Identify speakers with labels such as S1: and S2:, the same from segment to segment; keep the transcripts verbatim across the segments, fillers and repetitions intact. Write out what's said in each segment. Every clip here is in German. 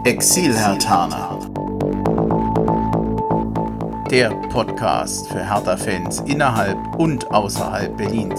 S1: Exil-Herthaner. Der Podcast für Hertha-Fans innerhalb und außerhalb Berlins.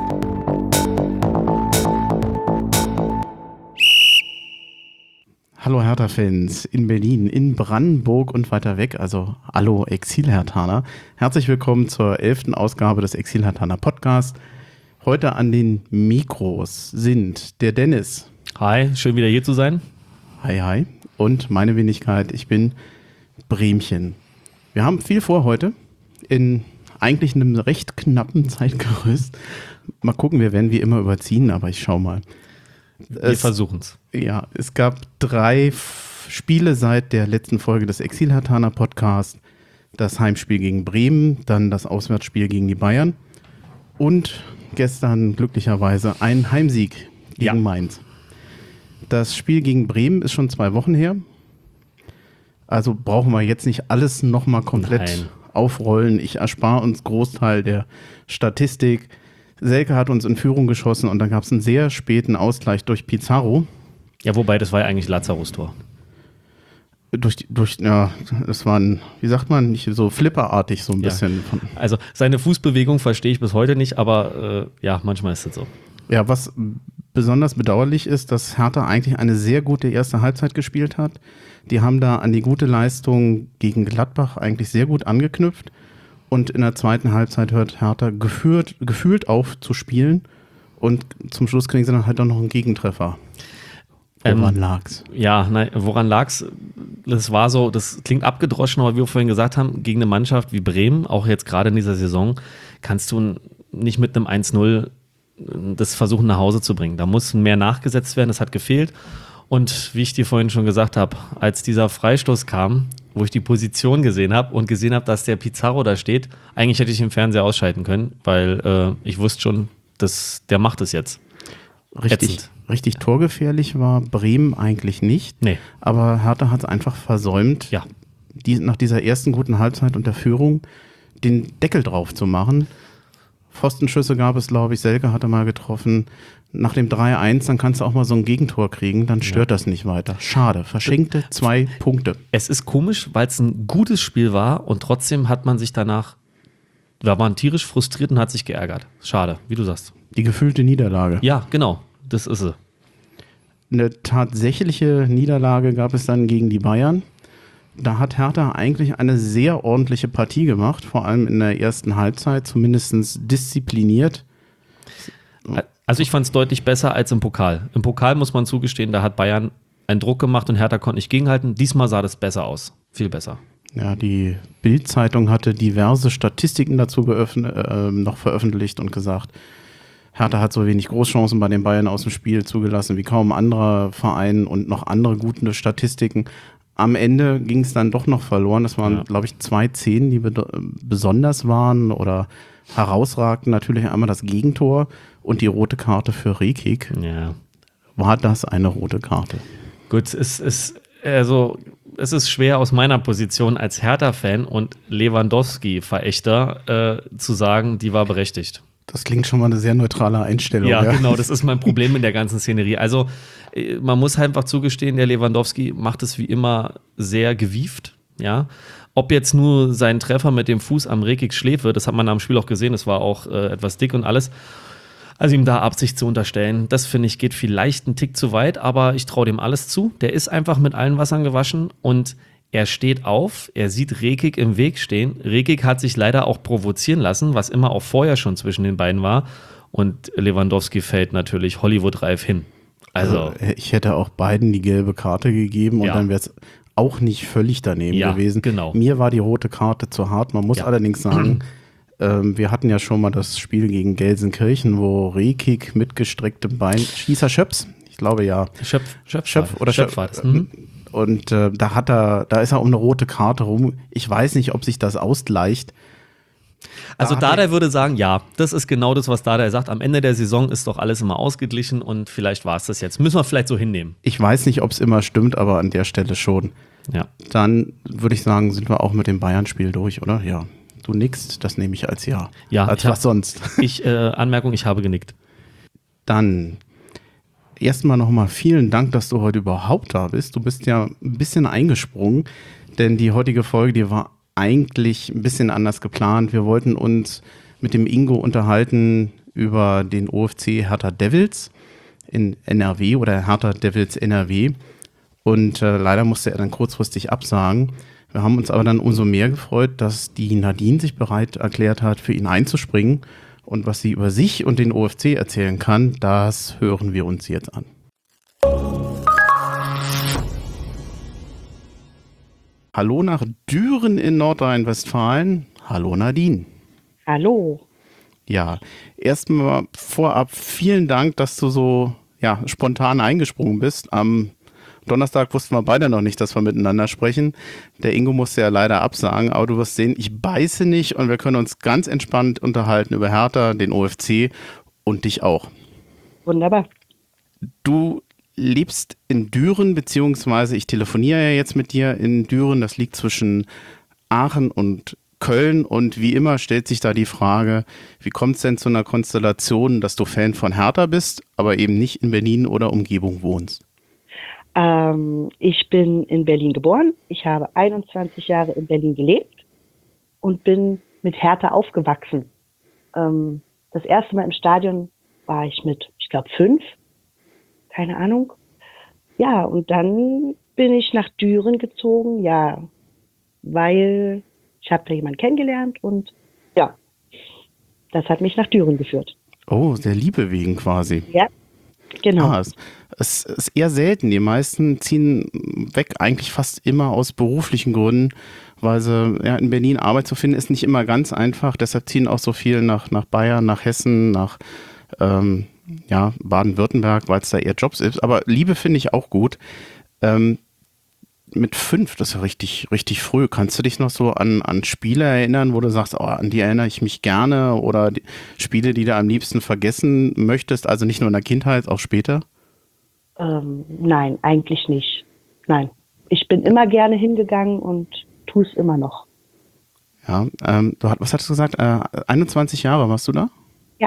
S2: Hallo Hertha-Fans in Berlin, in Brandenburg und weiter weg, also hallo Exil-Herthaner. Herzlich willkommen zur elften Ausgabe des Exil-Herthaner Podcasts. Heute an den Mikros sind der Dennis.
S3: Hi, schön wieder hier zu sein.
S2: Hi, hi. Und meine Wenigkeit, ich bin Bremchen. Wir haben viel vor heute, in eigentlich einem recht knappen Zeitgerüst. Mal gucken, wir werden wie immer überziehen, aber ich schau mal.
S3: Wir versuchen es.
S2: Ja, es gab drei F- Spiele seit der letzten Folge des Exil-Herthaner Podcasts. Das Heimspiel gegen Bremen, dann das Auswärtsspiel gegen die Bayern und gestern glücklicherweise ein Heimsieg gegen
S3: Ja.
S2: Mainz. Das Spiel gegen Bremen ist schon zwei Wochen her. Also brauchen wir jetzt nicht alles nochmal komplett
S3: Nein.
S2: aufrollen. Ich erspare uns Großteil der Statistik. Selke hat uns in Führung geschossen und dann gab es einen sehr späten Ausgleich durch Pizarro.
S3: Ja, wobei, das war ja eigentlich Lazarus Tor.
S2: Durch, durch, ja, das war ein, wie sagt man, nicht so flipperartig so ein
S3: Ja.
S2: bisschen. Von,
S3: Also seine Fußbewegung verstehe ich bis heute nicht, aber äh, ja, manchmal ist es so.
S2: ja, was besonders bedauerlich ist, dass Hertha eigentlich eine sehr gute erste Halbzeit gespielt hat. Die haben da an die gute Leistung gegen Gladbach eigentlich sehr gut angeknüpft. Und in der zweiten Halbzeit hört Hertha geführt, gefühlt auf zu spielen. Und zum Schluss kriegen sie dann halt auch noch einen Gegentreffer. Woran
S3: Ähm,
S2: lag's?
S3: Ja, nein, woran lag's? Das war so, das klingt abgedroschen, aber wie wir vorhin gesagt haben, gegen eine Mannschaft wie Bremen, auch jetzt gerade in dieser Saison, kannst du nicht mit einem eins null das versuchen nach Hause zu bringen. Da muss mehr nachgesetzt werden, das hat gefehlt. Und wie ich dir vorhin schon gesagt habe, als dieser Freistoß kam, wo ich die Position gesehen habe und gesehen habe, dass der Pizarro da steht, eigentlich hätte ich den Fernseher ausschalten können, weil äh, ich wusste schon, dass der macht es jetzt.
S2: Richtig,
S3: ätzend.
S2: richtig torgefährlich war Bremen eigentlich nicht.
S3: Nee.
S2: Aber Hertha hat es einfach versäumt,
S3: Ja.
S2: die, nach dieser ersten guten Halbzeit und der Führung den Deckel drauf zu machen. Pfostenschüsse gab es, glaube ich, Selke hatte mal getroffen. Nach dem drei eins, dann kannst du auch mal so ein Gegentor kriegen, dann stört ja. das nicht weiter. Schade, verschenkte zwei Punkte.
S3: Es ist komisch, weil es ein gutes Spiel war und trotzdem hat man sich danach, da war man tierisch frustriert und hat sich geärgert. Schade, wie du sagst.
S2: Die gefühlte Niederlage.
S3: Ja, genau, das ist sie.
S2: Eine tatsächliche Niederlage gab es dann gegen die Bayern. Da hat Hertha eigentlich eine sehr ordentliche Partie gemacht, vor allem in der ersten Halbzeit, zumindest diszipliniert.
S3: Also ich fand es deutlich besser als im Pokal. Im Pokal muss man zugestehen, da hat Bayern einen Druck gemacht und Hertha konnte nicht gegenhalten. Diesmal sah das besser aus, viel besser.
S2: Ja, die Bild-Zeitung hatte diverse Statistiken dazu geöffnet, äh, noch veröffentlicht und gesagt, Hertha hat so wenig Großchancen bei den Bayern aus dem Spiel zugelassen wie kaum anderer Verein und noch andere gute Statistiken. Am Ende ging es dann doch noch verloren. Das waren, ja. glaube ich, zwei Szenen, die be- besonders waren oder herausragten. Natürlich einmal das Gegentor und die rote Karte für Rekik.
S3: Ja.
S2: War das eine rote Karte?
S3: Gut, es ist, also, es ist schwer aus meiner Position als Hertha-Fan und Lewandowski-Verächter äh, zu sagen, die war berechtigt.
S2: Das klingt schon mal eine sehr neutrale Einstellung.
S3: Ja,
S2: ja,
S3: genau, das ist mein Problem in der ganzen Szenerie. Also man muss halt einfach zugestehen, der Lewandowski macht es wie immer sehr gewieft, ja. Ob jetzt nur sein Treffer mit dem Fuß am Rekik Schläfe, das hat man am Spiel auch gesehen, das war auch äh, etwas dick und alles. Also ihm da Absicht zu unterstellen, das finde ich geht vielleicht einen Tick zu weit, aber ich traue dem alles zu. Der ist einfach mit allen Wassern gewaschen und er steht auf, er sieht Rekik im Weg stehen. Rekik hat sich leider auch provozieren lassen, was immer auch vorher schon zwischen den beiden war. Und Lewandowski fällt natürlich Hollywood-reif hin. Also,
S2: ich hätte auch beiden die gelbe Karte gegeben und
S3: Ja.
S2: dann wäre es auch nicht völlig daneben
S3: Ja,
S2: gewesen.
S3: genau.
S2: Mir war die rote Karte zu hart. Man muss
S3: Ja.
S2: allerdings sagen, ähm, wir hatten ja schon mal das Spiel gegen Gelsenkirchen, wo Rekik mit gestrecktem Bein, Schießer Schöps, ich glaube ja.
S3: Schöpf, Schöpf,
S2: Schöpf oder
S3: Schöpf
S2: Schöpf.
S3: war das. Mhm.
S2: Und äh, da hat er, da ist er um eine rote Karte rum. Ich weiß nicht, ob sich das ausgleicht.
S3: Also
S2: Da hat
S3: Dardai würde sagen, ja, das ist genau das, was Dardai sagt. Am Ende der Saison ist doch alles immer ausgeglichen und vielleicht war es das jetzt. Müssen wir vielleicht so hinnehmen.
S2: Ich weiß nicht, ob es immer stimmt, aber an der Stelle schon.
S3: Ja.
S2: Dann würde ich sagen, sind wir auch mit dem Bayern-Spiel durch, oder? Ja. Du nickst, das nehme ich als Ja.
S3: Ja,
S2: als
S3: ich
S2: was
S3: hab-
S2: sonst.
S3: Ich, äh, Anmerkung, ich habe genickt.
S2: Dann, erstmal nochmal vielen Dank, dass du heute überhaupt da bist. Du bist ja ein bisschen eingesprungen, denn die heutige Folge, die war eigentlich ein bisschen anders geplant. Wir wollten uns mit dem Ingo unterhalten über den O F C Hertha Devils in N R W oder Hertha Devils N R W. Und äh, leider musste er dann kurzfristig absagen. Wir haben uns aber dann umso mehr gefreut, dass die Nadine sich bereit erklärt hat, für ihn einzuspringen. Und was sie über sich und den O F C erzählen kann, das hören wir uns jetzt an. Hallo nach Düren in Nordrhein-Westfalen. Hallo Nadine.
S4: Hallo.
S2: Ja, erstmal vorab vielen Dank, dass du so ja, spontan eingesprungen bist. Am Donnerstag wussten wir beide noch nicht, dass wir miteinander sprechen. Der Ingo musste ja leider absagen, aber du wirst sehen, ich beiße nicht und wir können uns ganz entspannt unterhalten über Hertha, den O F C und dich auch.
S4: Wunderbar.
S2: Du lebst in Düren, beziehungsweise ich telefoniere ja jetzt mit dir in Düren. Das liegt zwischen Aachen und Köln und wie immer stellt sich da die Frage, wie kommt es denn zu einer Konstellation, dass du Fan von Hertha bist, aber eben nicht in Berlin oder Umgebung wohnst?
S4: Ähm, ich bin in Berlin geboren. Ich habe einundzwanzig Jahre in Berlin gelebt und bin mit Hertha aufgewachsen. Ähm, das erste Mal im Stadion war ich mit, ich glaube, fünf. Keine Ahnung. Ja, und dann bin ich nach Düren gezogen, ja, weil ich habe da jemanden kennengelernt und ja, das hat mich nach Düren geführt.
S2: Oh, der Liebe wegen quasi.
S4: Ja, genau.
S2: Ah, es, es ist eher selten. Die meisten ziehen weg, eigentlich fast immer aus beruflichen Gründen, weil sie ja, in Berlin Arbeit zu finden, ist nicht immer ganz einfach. Deshalb ziehen auch so viele nach, nach Bayern, nach Hessen, nach ähm, ja, Baden-Württemberg, weil es da eher Jobs ist. Aber Liebe finde ich auch gut. Ähm, mit fünf, das ist ja richtig, richtig früh. Kannst du dich noch so an, an Spiele erinnern, wo du sagst, oh, an die erinnere ich mich gerne, oder die Spiele, die du am liebsten vergessen möchtest, also nicht nur in der Kindheit, auch später?
S4: Ähm, nein, eigentlich nicht. Nein. Ich bin immer gerne hingegangen und tue es immer noch.
S2: Ja, ähm, du, was hattest du gesagt? Äh, einundzwanzig Jahre warst du da?
S4: Ja.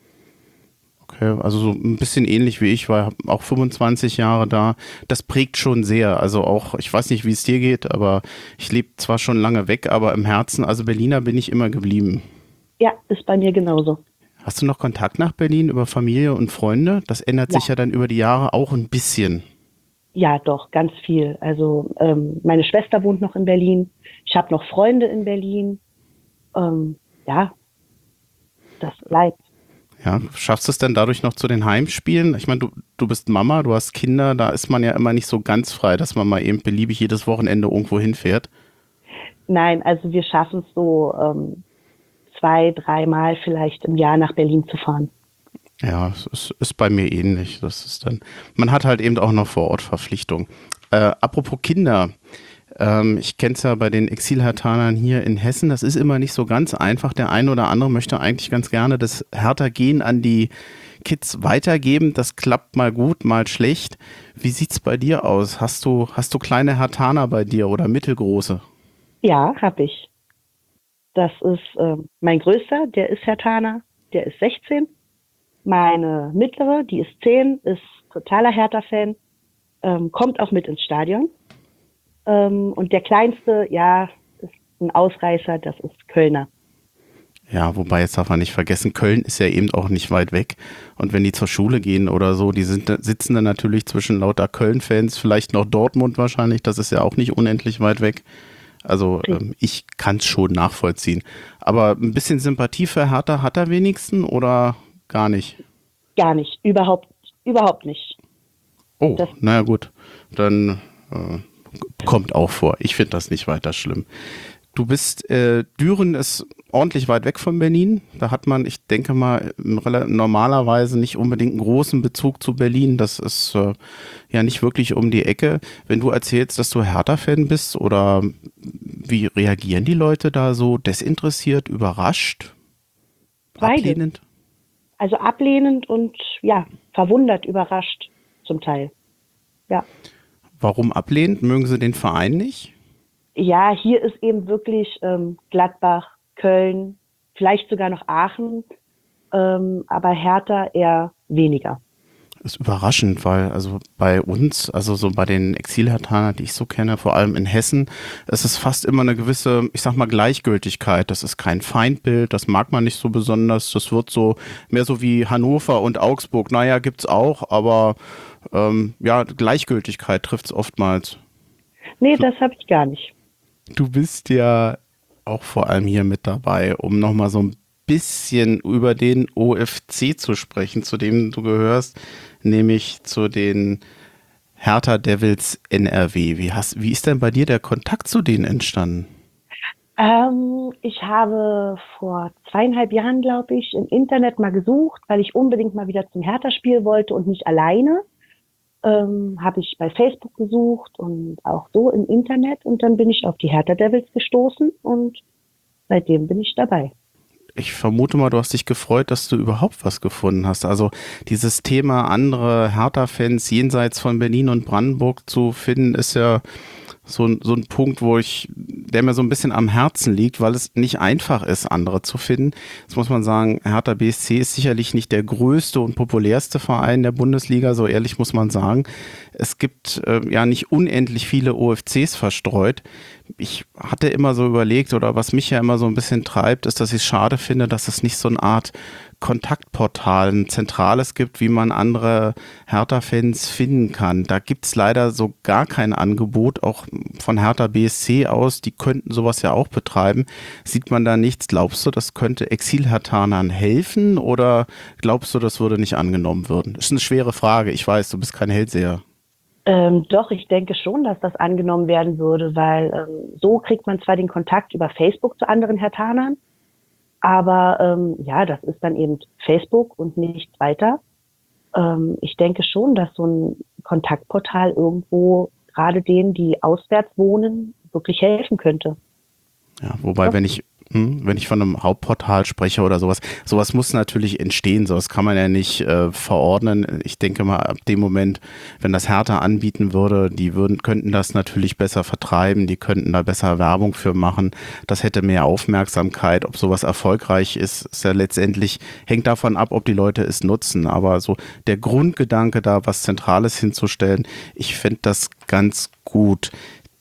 S2: Okay, also so ein bisschen ähnlich wie ich, war auch fünfundzwanzig Jahre da. Das prägt schon sehr. Also auch, ich weiß nicht, wie es dir geht, aber ich lebe zwar schon lange weg, aber im Herzen, also Berliner bin ich immer geblieben.
S4: Ja, ist bei mir genauso.
S2: Hast du noch Kontakt nach Berlin über Familie und Freunde? Das ändert
S4: Ja.
S2: sich ja dann über die Jahre auch ein bisschen.
S4: Ja, doch, ganz viel. Also ähm, meine Schwester wohnt noch in Berlin. Ich habe noch Freunde in Berlin. Ähm, ja, das bleibt.
S2: Ja, schaffst du es denn dadurch noch zu den Heimspielen? Ich meine, du, du bist Mama, du hast Kinder, da ist man ja immer nicht so ganz frei, dass man mal eben beliebig jedes Wochenende irgendwo hinfährt.
S4: Nein, also wir schaffen es so ähm, zwei, dreimal vielleicht im Jahr nach Berlin zu fahren.
S2: Ja, es ist, ist bei mir ähnlich. Das ist dann, man hat halt eben auch noch vor Ort Verpflichtungen. Äh, apropos Kinder, ähm, ich kenne es ja bei den Exil-Herthanern hier in Hessen, das ist immer nicht so ganz einfach. Der eine oder andere möchte eigentlich ganz gerne das Hertha-Gen an die Kids weitergeben. Das klappt mal gut, mal schlecht. Wie sieht's bei dir aus? Hast du, hast du kleine Herthaner bei dir oder mittelgroße?
S4: Ja, habe ich. Das ist äh, mein Größter, der ist Herthaner, der ist sechzehn. Meine mittlere, die ist zehn, ist totaler Hertha-Fan, ähm, kommt auch mit ins Stadion. Ähm, und der Kleinste, ja, ist ein Ausreißer, das ist Kölner.
S2: Ja, wobei, jetzt darf man nicht vergessen, Köln ist ja eben auch nicht weit weg. Und wenn die zur Schule gehen oder so, die sind, sitzen dann natürlich zwischen lauter Köln-Fans, vielleicht noch Dortmund wahrscheinlich, das ist ja auch nicht unendlich weit weg. Also ähm, ich kann es schon nachvollziehen. Aber ein bisschen Sympathie für Hertha hat er wenigstens oder gar nicht?
S4: Gar nicht, überhaupt, überhaupt nicht.
S2: Oh,
S4: Das-
S2: naja gut, dann äh, kommt auch vor. Ich finde das nicht weiter schlimm. Du bist, äh, Düren ist ordentlich weit weg von Berlin. Da hat man, ich denke mal, rela- normalerweise nicht unbedingt einen großen Bezug zu Berlin. Das ist äh, ja nicht wirklich um die Ecke. Wenn du erzählst, dass du Hertha-Fan bist, oder wie reagieren die Leute da so? Desinteressiert, überrascht,
S4: Beide.
S2: ablehnend?
S4: Also ablehnend und ja, verwundert, überrascht zum Teil. Ja.
S2: Warum ablehnend? Mögen sie den Verein nicht?
S4: Ja, hier ist eben wirklich ähm, Gladbach, Köln, vielleicht sogar noch Aachen, ähm, aber Hertha eher weniger.
S2: Ist überraschend, weil also bei uns, also so bei den Exil-Herthanern, die ich so kenne, vor allem in Hessen, ist es fast immer eine gewisse, ich sag mal, Gleichgültigkeit. Das ist kein Feindbild, das mag man nicht so besonders. Das wird so mehr so wie Hannover und Augsburg. Naja, gibt's auch, aber ähm, ja, Gleichgültigkeit trifft's oftmals.
S4: Nee, das habe ich gar nicht.
S2: Du bist ja auch vor allem hier mit dabei, um nochmal so ein bisschen über den O F C zu sprechen, zu dem du gehörst, nämlich zu den Hertha Devils N R W. Wie, hast, wie ist denn bei dir der Kontakt zu denen entstanden?
S4: Ähm, ich habe vor zweieinhalb Jahren, glaube ich, im Internet mal gesucht, weil ich unbedingt mal wieder zum Hertha-Spiel wollte und nicht alleine. Ähm, habe ich bei Facebook gesucht und auch so im Internet und dann bin ich auf die Hertha Devils gestoßen und seitdem bin ich dabei.
S2: Ich vermute mal, du hast dich gefreut, dass du überhaupt was gefunden hast. Also dieses Thema, andere Hertha-Fans jenseits von Berlin und Brandenburg zu finden, ist ja so, so ein Punkt, wo ich, der mir so ein bisschen am Herzen liegt, weil es nicht einfach ist, andere zu finden. Jetzt muss man sagen, Hertha B S C ist sicherlich nicht der größte und populärste Verein der Bundesliga, so ehrlich muss man sagen. Es gibt äh, ja nicht unendlich viele O F Cs verstreut. Ich hatte immer so überlegt, oder was mich ja immer so ein bisschen treibt, ist, dass ich es schade finde, dass es nicht so eine Art Kontaktportal, ein zentrales gibt, wie man andere Hertha-Fans finden kann. Da gibt es leider so gar kein Angebot, auch von Hertha B S C aus, die könnten sowas ja auch betreiben. Sieht man da nichts? Glaubst du, das könnte Exil-Herthanern helfen oder glaubst du, das würde nicht angenommen werden? Das ist eine schwere Frage, ich weiß, du bist kein Hellseher.
S4: Ähm, doch, ich denke schon, dass das angenommen werden würde, weil ähm, so kriegt man zwar den Kontakt über Facebook zu anderen Herthanern, aber ähm, ja, das ist dann eben Facebook und nichts weiter. Ähm, ich denke schon, dass so ein Kontaktportal irgendwo gerade denen, die auswärts wohnen, wirklich helfen könnte.
S2: Ja, wobei, ja. wenn ich hm, wenn ich von einem Hauptportal spreche oder sowas, sowas muss natürlich entstehen, sowas kann man ja nicht äh, verordnen. Ich denke mal, ab dem Moment, wenn das Hertha anbieten würde, die würden, könnten das natürlich besser vertreiben, die könnten da besser Werbung für machen. Das hätte mehr Aufmerksamkeit. Ob sowas erfolgreich ist, ist ja letztendlich, hängt davon ab, ob die Leute es nutzen. Aber so der Grundgedanke, da was Zentrales hinzustellen, ich finde das ganz gut.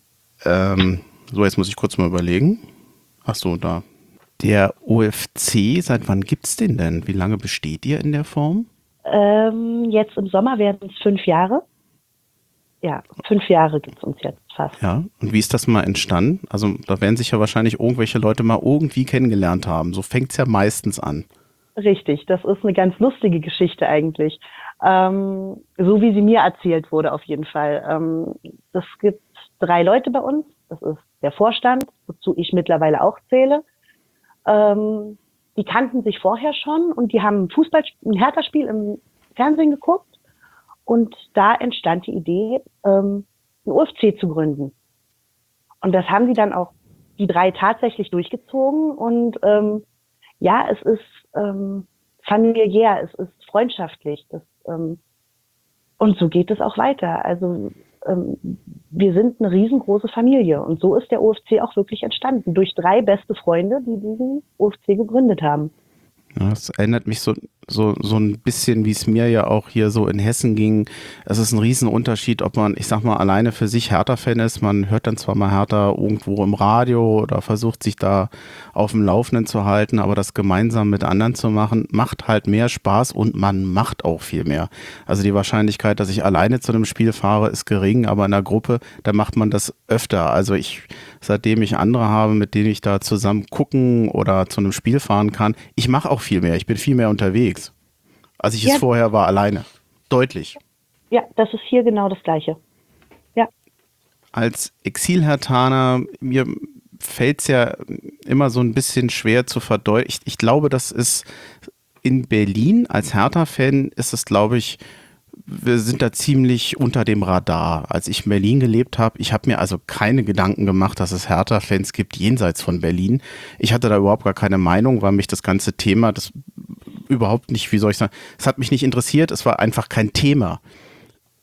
S2: Ähm, so, jetzt muss ich kurz mal überlegen. Ach so, da. Der O F C, seit wann gibt's den denn? Wie lange besteht ihr in der Form?
S4: Ähm, jetzt im Sommer werden es fünf Jahre. Ja, fünf Jahre gibt's uns jetzt fast.
S2: Ja, und wie ist das mal entstanden? Also da werden sich ja wahrscheinlich irgendwelche Leute mal irgendwie kennengelernt haben. So fängt's ja meistens an.
S4: Richtig, das ist eine ganz lustige Geschichte eigentlich. Ähm, so wie sie mir erzählt wurde auf jeden Fall. Ähm, es gibt drei Leute bei uns. Das ist der Vorstand, wozu ich mittlerweile auch zähle. Ähm, die kannten sich vorher schon und die haben ein Fußball, ein Hertha-Spiel im Fernsehen geguckt und da entstand die Idee, ähm, einen O F C zu gründen. Und das haben sie dann auch die drei tatsächlich durchgezogen und ähm, ja, es ist ähm, familiär, es ist freundschaftlich. Das, ähm, und so geht es auch weiter. Also ähm, wir sind eine riesengroße Familie und so ist der O F C auch wirklich entstanden, durch drei beste Freunde, die diesen O F C gegründet haben.
S2: Ja, das erinnert mich so, so, so ein bisschen, wie es mir ja auch hier so in Hessen ging. Es ist ein Riesenunterschied, ob man, ich sag mal, alleine für sich Hertha-Fan ist. Man hört dann zwar mal Hertha irgendwo im Radio oder versucht sich da auf dem Laufenden zu halten, aber das gemeinsam mit anderen zu machen, macht halt mehr Spaß und man macht auch viel mehr. Also die Wahrscheinlichkeit, dass ich alleine zu einem Spiel fahre, ist gering, aber in einer Gruppe, da macht man das öfter. Also ich, seitdem ich andere habe, mit denen ich da zusammen gucken oder zu einem Spiel fahren kann, ich mache auch viel mehr. Ich bin viel mehr unterwegs, als ich ja. es vorher war, alleine. Deutlich.
S4: Ja, das ist hier genau das Gleiche. Ja.
S2: Als Exil-Herthaner, mir fällt es ja immer so ein bisschen schwer zu verdeutlichen. Ich, ich glaube, das ist in Berlin als Hertha-Fan ist es, glaube ich, wir sind da ziemlich unter dem Radar. Als ich in Berlin gelebt habe, ich habe mir also keine Gedanken gemacht, dass es Hertha-Fans gibt jenseits von Berlin. Ich hatte da überhaupt gar keine Meinung, weil mich das ganze Thema, das überhaupt nicht, wie soll ich sagen, es hat mich nicht interessiert, es war einfach kein Thema.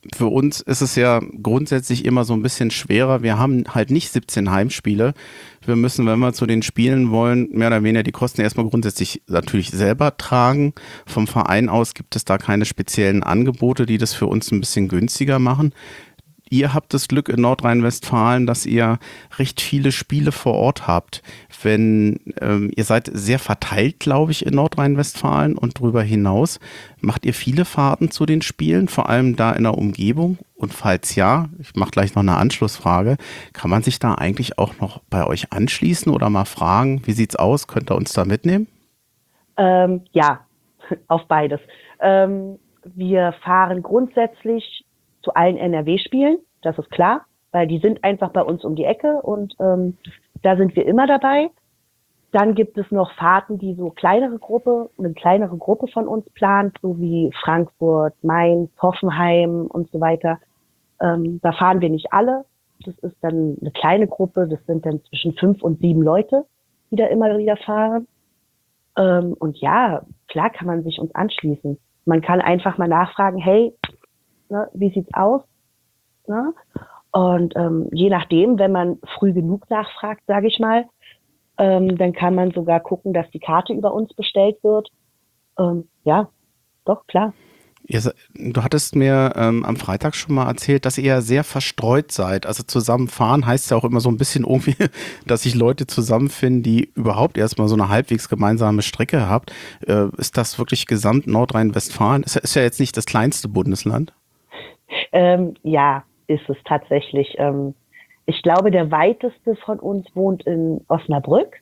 S2: Für uns ist es ja grundsätzlich immer so ein bisschen schwerer. Wir haben halt nicht siebzehn Heimspiele. Wir müssen, wenn wir zu den Spielen wollen, mehr oder weniger die Kosten erstmal grundsätzlich natürlich selber tragen. Vom Verein aus gibt es da keine speziellen Angebote, die das für uns ein bisschen günstiger machen. Ihr habt das Glück in Nordrhein-Westfalen, dass ihr recht viele Spiele vor Ort habt. Wenn ähm, ihr seid sehr verteilt, glaube ich, in Nordrhein-Westfalen und darüber hinaus. Macht ihr viele Fahrten zu den Spielen, vor allem da in der Umgebung? Und falls ja, ich mache gleich noch eine Anschlussfrage, kann man sich da eigentlich auch noch bei euch anschließen oder mal fragen, wie sieht's aus? Könnt ihr uns da mitnehmen?
S4: Ähm, ja, auf beides. Ähm, wir fahren grundsätzlich zu allen N R W-Spielen, das ist klar, weil die sind einfach bei uns um die Ecke und ähm, da sind wir immer dabei. Dann gibt es noch Fahrten, die so kleinere Gruppe, eine kleinere Gruppe von uns plant, so wie Frankfurt, Mainz, Hoffenheim und so weiter. Ähm, da fahren wir nicht alle. Das ist dann eine kleine Gruppe, das sind dann zwischen fünf und sieben Leute, die da immer wieder fahren. Ähm, und ja, klar kann man sich uns anschließen. Man kann einfach mal nachfragen, hey, ne, wie sieht's aus? Ne? Und ähm, je nachdem, wenn man früh genug nachfragt, sage ich mal, ähm, dann kann man sogar gucken, dass die Karte über uns bestellt wird. Ähm, ja, doch, klar.
S2: Ihr, du hattest mir ähm, am Freitag schon mal erzählt, dass ihr sehr verstreut seid. Also zusammenfahren heißt ja auch immer so ein bisschen irgendwie, dass sich Leute zusammenfinden, die überhaupt erstmal so eine halbwegs gemeinsame Strecke habt. Äh, ist das wirklich gesamt Nordrhein-Westfalen? Ist, ist ja jetzt nicht das kleinste Bundesland.
S4: Ähm, ja, ist es tatsächlich. Ähm, ich glaube, der weiteste von uns wohnt in Osnabrück.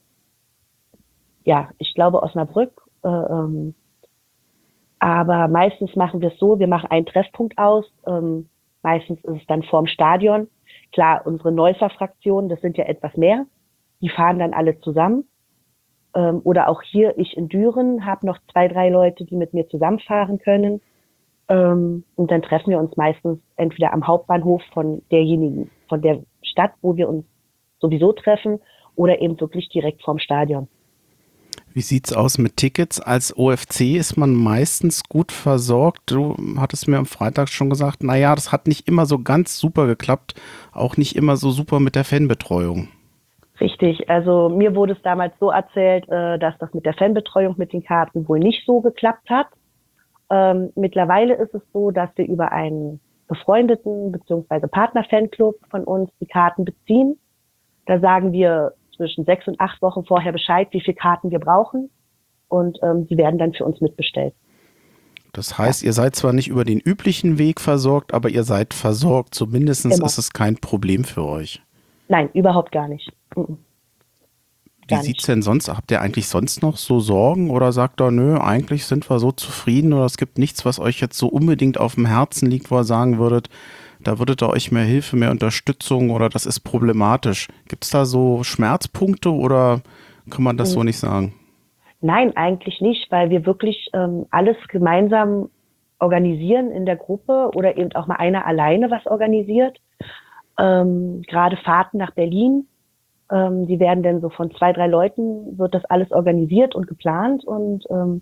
S4: Ja, ich glaube Osnabrück. Äh, ähm, aber meistens machen wir es so, wir machen einen Treffpunkt aus. Ähm, meistens ist es dann vorm Stadion. Klar, unsere Neusser-Fraktion, das sind ja etwas mehr. Die fahren dann alle zusammen. Ähm, oder auch hier, ich in Düren, habe noch zwei, drei Leute, die mit mir zusammenfahren können. Ähm, und dann treffen wir uns meistens entweder am Hauptbahnhof von derjenigen, von der Stadt, wo wir uns sowieso treffen, oder eben wirklich direkt vorm Stadion.
S2: Wie sieht's aus mit Tickets? Als O F C ist man meistens gut versorgt. Du hattest mir am Freitag schon gesagt, naja, das hat nicht immer so ganz super geklappt, auch nicht immer so super mit der Fanbetreuung.
S4: Richtig, also mir wurde es damals so erzählt, äh, dass das mit der Fanbetreuung mit den Karten wohl nicht so geklappt hat. Ähm, mittlerweile ist es so, dass wir über einen befreundeten bzw. Partner-Fanclub von uns die Karten beziehen. Da sagen wir zwischen sechs und acht Wochen vorher Bescheid, wie viele Karten wir brauchen. Und ähm, die werden dann für uns mitbestellt.
S2: Das heißt, ja. Ihr seid zwar nicht über den üblichen Weg versorgt, aber ihr seid versorgt. Zumindest
S4: Immer.
S2: Ist es kein Problem für euch.
S4: Nein, überhaupt gar nicht. Mhm.
S2: Wie sieht es denn sonst? Habt ihr eigentlich sonst noch so Sorgen oder sagt ihr, nö, eigentlich sind wir so zufrieden oder es gibt nichts, was euch jetzt so unbedingt auf dem Herzen liegt, wo ihr sagen würdet, da würdet ihr euch mehr Hilfe, mehr Unterstützung oder das ist problematisch. Gibt es da so Schmerzpunkte oder kann man das mhm. so nicht sagen?
S4: Nein, eigentlich nicht, weil wir wirklich ähm, alles gemeinsam organisieren in der Gruppe oder eben auch mal einer alleine was organisiert. Ähm, gerade Fahrten nach Berlin. Ähm, die werden dann so von zwei, drei Leuten, wird das alles organisiert und geplant. Und ähm,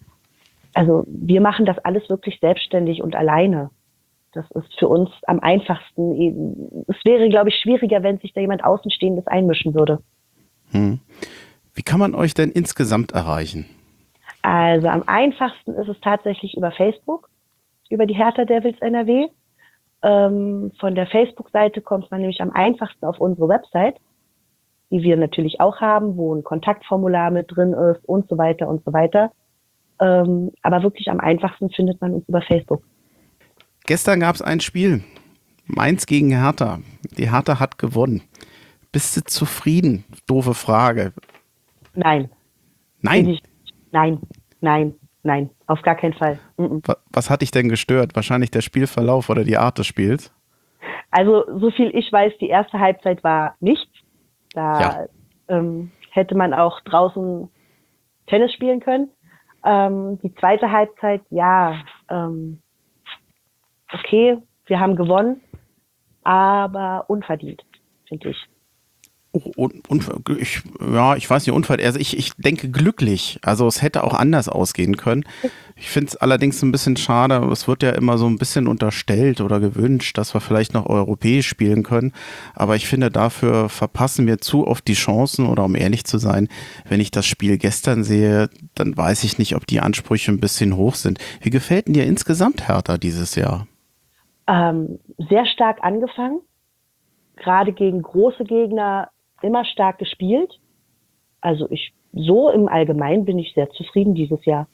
S4: also wir machen das alles wirklich selbstständig und alleine. Das ist für uns am einfachsten. Es wäre, glaube ich, schwieriger, wenn sich da jemand Außenstehendes einmischen würde.
S2: Hm. Wie kann man euch denn insgesamt erreichen?
S4: Also am einfachsten ist es tatsächlich über Facebook, über die Hertha Devils N R W. Ähm, von der Facebook-Seite kommt man nämlich am einfachsten auf unsere Website, die wir natürlich auch haben, wo ein Kontaktformular mit drin ist und so weiter und so weiter. Ähm, aber wirklich am einfachsten findet man uns über Facebook.
S2: Gestern gab es ein Spiel, Mainz gegen Hertha. Die Hertha hat gewonnen. Bist du zufrieden? Doofe Frage.
S4: Nein.
S2: Nein?
S4: Ich, nein, nein, nein, auf gar keinen Fall. Mm-mm.
S2: Was hat dich denn gestört? Wahrscheinlich der Spielverlauf oder die Art des Spiels?
S4: Also, so viel ich weiß, die erste Halbzeit war nichts. Da
S2: ja.
S4: ähm, hätte man auch draußen Tennis spielen können. Ähm, die zweite Halbzeit, ja, ähm, okay, wir haben gewonnen, aber unverdient, finde ich.
S2: Oh, un, un, ich, ja, ich weiß nicht, Unfall. Also ich, ich denke glücklich. Also es hätte auch anders ausgehen können. Ich finde es allerdings ein bisschen schade. Es wird ja immer so ein bisschen unterstellt oder gewünscht, dass wir vielleicht noch europäisch spielen können. Aber ich finde, dafür verpassen wir zu oft die Chancen. Oder um ehrlich zu sein, wenn ich das Spiel gestern sehe, dann weiß ich nicht, ob die Ansprüche ein bisschen hoch sind. Wie gefällt denn dir insgesamt Hertha dieses Jahr?
S4: Ähm, sehr stark angefangen. Gerade gegen große Gegner immer stark gespielt. Also ich, so im Allgemeinen bin ich sehr zufrieden dieses Jahr.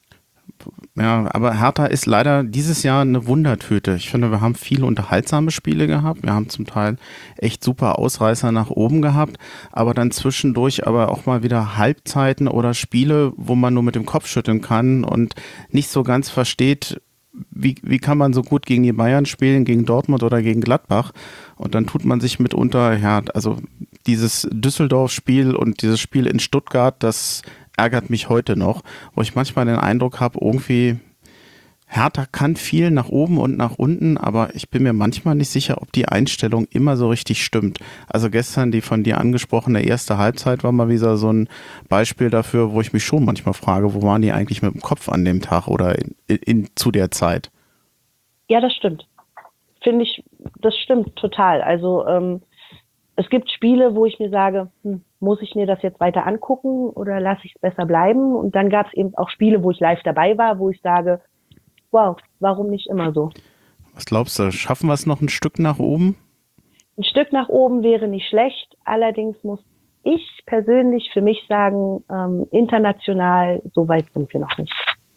S2: Ja, aber Hertha ist leider dieses Jahr eine Wundertüte. Ich finde, wir haben viele unterhaltsame Spiele gehabt. Wir haben zum Teil echt super Ausreißer nach oben gehabt, aber dann zwischendurch aber auch mal wieder Halbzeiten oder Spiele, wo man nur mit dem Kopf schütteln kann und nicht so ganz versteht, Wie, wie kann man so gut gegen die Bayern spielen, gegen Dortmund oder gegen Gladbach? Und dann tut man sich mitunter, ja, also dieses Düsseldorf-Spiel und dieses Spiel in Stuttgart, das ärgert mich heute noch, wo ich manchmal den Eindruck habe, irgendwie Hertha kann viel nach oben und nach unten, aber ich bin mir manchmal nicht sicher, ob die Einstellung immer so richtig stimmt. Also gestern die von dir angesprochene erste Halbzeit war mal wieder so ein Beispiel dafür, wo ich mich schon manchmal frage, wo waren die eigentlich mit dem Kopf an dem Tag oder in, in, in, zu der Zeit?
S4: Ja, das stimmt. Finde ich, das stimmt total. Also ähm, es gibt Spiele, wo ich mir sage, hm, muss ich mir das jetzt weiter angucken oder lasse ich es besser bleiben? Und dann gab es eben auch Spiele, wo ich live dabei war, wo ich sage, wow, warum nicht immer so?
S2: Was glaubst du, schaffen wir es noch ein Stück nach oben?
S4: Ein Stück nach oben wäre nicht schlecht, allerdings muss ich persönlich für mich sagen, ähm, international, so weit sind wir noch nicht.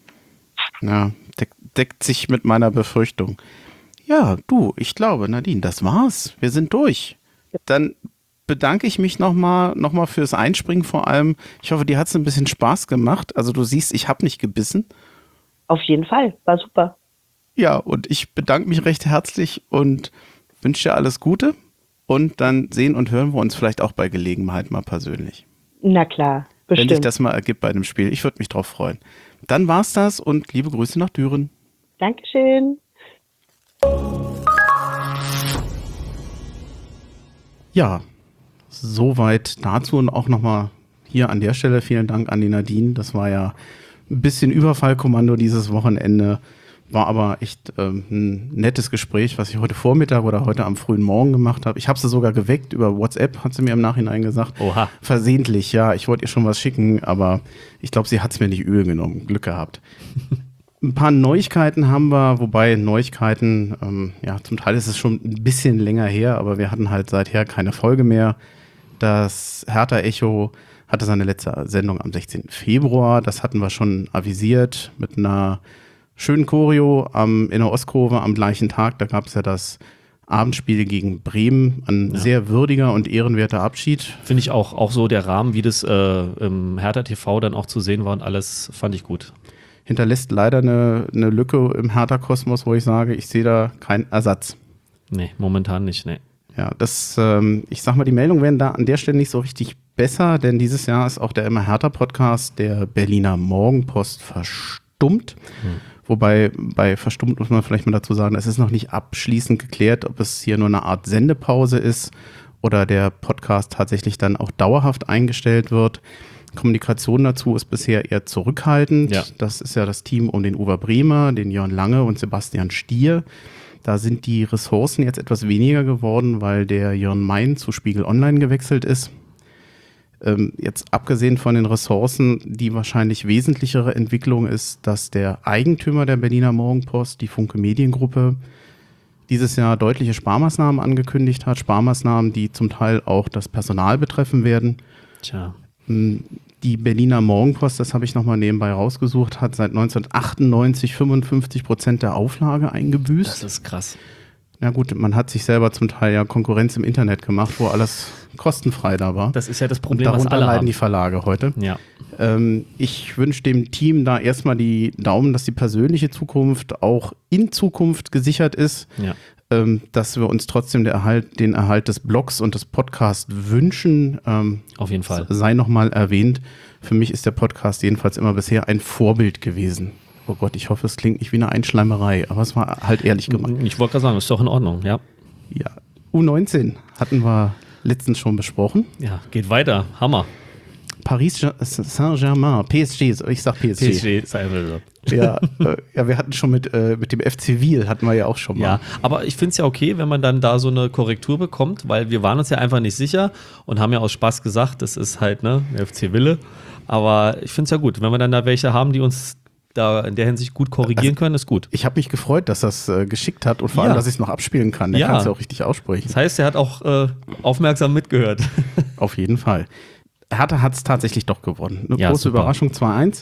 S2: Ja, deck, deckt sich mit meiner Befürchtung. Ja, du, ich glaube, Nadine, das war's. Wir sind durch. Dann bedanke ich mich nochmal noch mal fürs Einspringen vor allem. Ich hoffe, dir hat es ein bisschen Spaß gemacht. Also du siehst, ich habe nicht gebissen.
S4: Auf jeden Fall, war super.
S2: Ja, und ich bedanke mich recht herzlich und wünsche dir alles Gute. Und dann sehen und hören wir uns vielleicht auch bei Gelegenheit mal persönlich.
S4: Na klar, bestimmt.
S2: Wenn sich das mal ergibt bei dem Spiel. Ich würde mich drauf freuen. Dann war's das und liebe Grüße nach Düren.
S4: Dankeschön.
S2: Ja, soweit dazu und auch nochmal hier an der Stelle vielen Dank an die Nadine. Das war ja ein bisschen Überfallkommando dieses Wochenende, war aber echt ähm, ein nettes Gespräch, was ich heute Vormittag oder heute am frühen Morgen gemacht habe. Ich habe sie sogar geweckt über WhatsApp, hat sie mir im Nachhinein gesagt.
S3: Oha.
S2: Versehentlich, ja, ich wollte ihr schon was schicken, aber ich glaube, sie hat es mir nicht übel genommen. Glück gehabt. Ein paar Neuigkeiten haben wir, wobei Neuigkeiten, ähm, ja, zum Teil ist es schon ein bisschen länger her, aber wir hatten halt seither keine Folge mehr. Das Hertha-Echo hatte seine letzte Sendung am sechzehnten Februar. Das hatten wir schon avisiert mit einer schönen Choreo am, in der Ostkurve am gleichen Tag. Da gab es ja das Abendspiel gegen Bremen. Ein ja. sehr würdiger und ehrenwerter Abschied.
S3: Finde ich auch, auch so der Rahmen, wie das äh, im Hertha T V dann auch zu sehen war und alles, fand ich gut.
S2: Hinterlässt leider eine, eine Lücke im Hertha-Kosmos, wo ich sage, ich sehe da keinen Ersatz.
S3: Nee, momentan nicht, nee.
S2: Ja, das, ähm, ich sag mal, die Meldungen werden da an der Stelle nicht so richtig besser, denn dieses Jahr ist auch der Immer Hertha-Podcast der Berliner Morgenpost verstummt. Hm. Wobei bei verstummt muss man vielleicht mal dazu sagen, es ist noch nicht abschließend geklärt, ob es hier nur eine Art Sendepause ist oder der Podcast tatsächlich dann auch dauerhaft eingestellt wird. Kommunikation dazu ist bisher eher zurückhaltend. Ja. Das ist ja das Team um den Uwe Bremer, den Jörn Lange und Sebastian Stier. Da sind die Ressourcen jetzt etwas weniger geworden, weil der Jörn Mein zu Spiegel Online gewechselt ist. Ähm, jetzt abgesehen von den Ressourcen, die wahrscheinlich wesentlichere Entwicklung ist, dass der Eigentümer der Berliner Morgenpost, die Funke Mediengruppe, dieses Jahr deutliche Sparmaßnahmen angekündigt hat. Sparmaßnahmen, die zum Teil auch das Personal betreffen werden.
S3: Tja.
S2: Die Berliner Morgenpost, das habe ich nochmal nebenbei rausgesucht, hat seit neunzehnhundertachtundneunzig fünfundfünfzig Prozent der Auflage eingebüßt.
S3: Das ist krass.
S2: Na gut, man hat sich selber zum Teil ja Konkurrenz im Internet gemacht, wo alles kostenfrei da war.
S3: Das ist ja das Problem,
S2: was alle leiden
S3: haben.
S2: Die Verlage heute.
S3: Ja.
S2: Ähm, ich wünsche dem Team da erstmal die Daumen, dass die persönliche Zukunft auch in Zukunft gesichert ist.
S3: Ja.
S2: Ähm, dass wir uns trotzdem der Erhalt, den Erhalt des Blogs und des Podcasts wünschen. Ähm,
S3: Auf jeden Fall.
S2: Sei nochmal erwähnt. Für mich ist der Podcast jedenfalls immer bisher ein Vorbild gewesen. Oh Gott, ich hoffe, es klingt nicht wie eine Einschleimerei, aber es war halt ehrlich gemeint.
S3: Ich wollte gerade sagen, ist doch in Ordnung, ja.
S2: Ja, U neunzehn hatten wir letztens schon besprochen.
S3: Ja, geht weiter. Hammer.
S2: Paris Saint-Germain, P S G, ich sag P S G.
S3: P S G, sei mal so.
S2: Ja, äh, ja, wir hatten schon mit, äh, mit dem F C Wiel, hatten wir ja auch schon mal.
S3: Ja, aber ich finde es ja okay, wenn man dann da so eine Korrektur bekommt, weil wir waren uns ja einfach nicht sicher und haben ja aus Spaß gesagt, das ist halt, ne, F C Wille. Aber ich finde es ja gut, wenn wir dann da welche haben, die uns da in der Hinsicht gut korrigieren
S2: Also,
S3: können, ist gut.
S2: Ich habe mich gefreut, dass das äh, geschickt hat und vor
S3: Ja.
S2: allem, dass ich es noch abspielen kann. Der
S3: Ja.
S2: kann es ja auch richtig aussprechen.
S3: Das heißt, er hat auch äh, aufmerksam mitgehört.
S2: Auf jeden Fall. Hertha hat es tatsächlich doch gewonnen. Eine
S3: Ja,
S2: große
S3: super.
S2: Überraschung, zwei eins.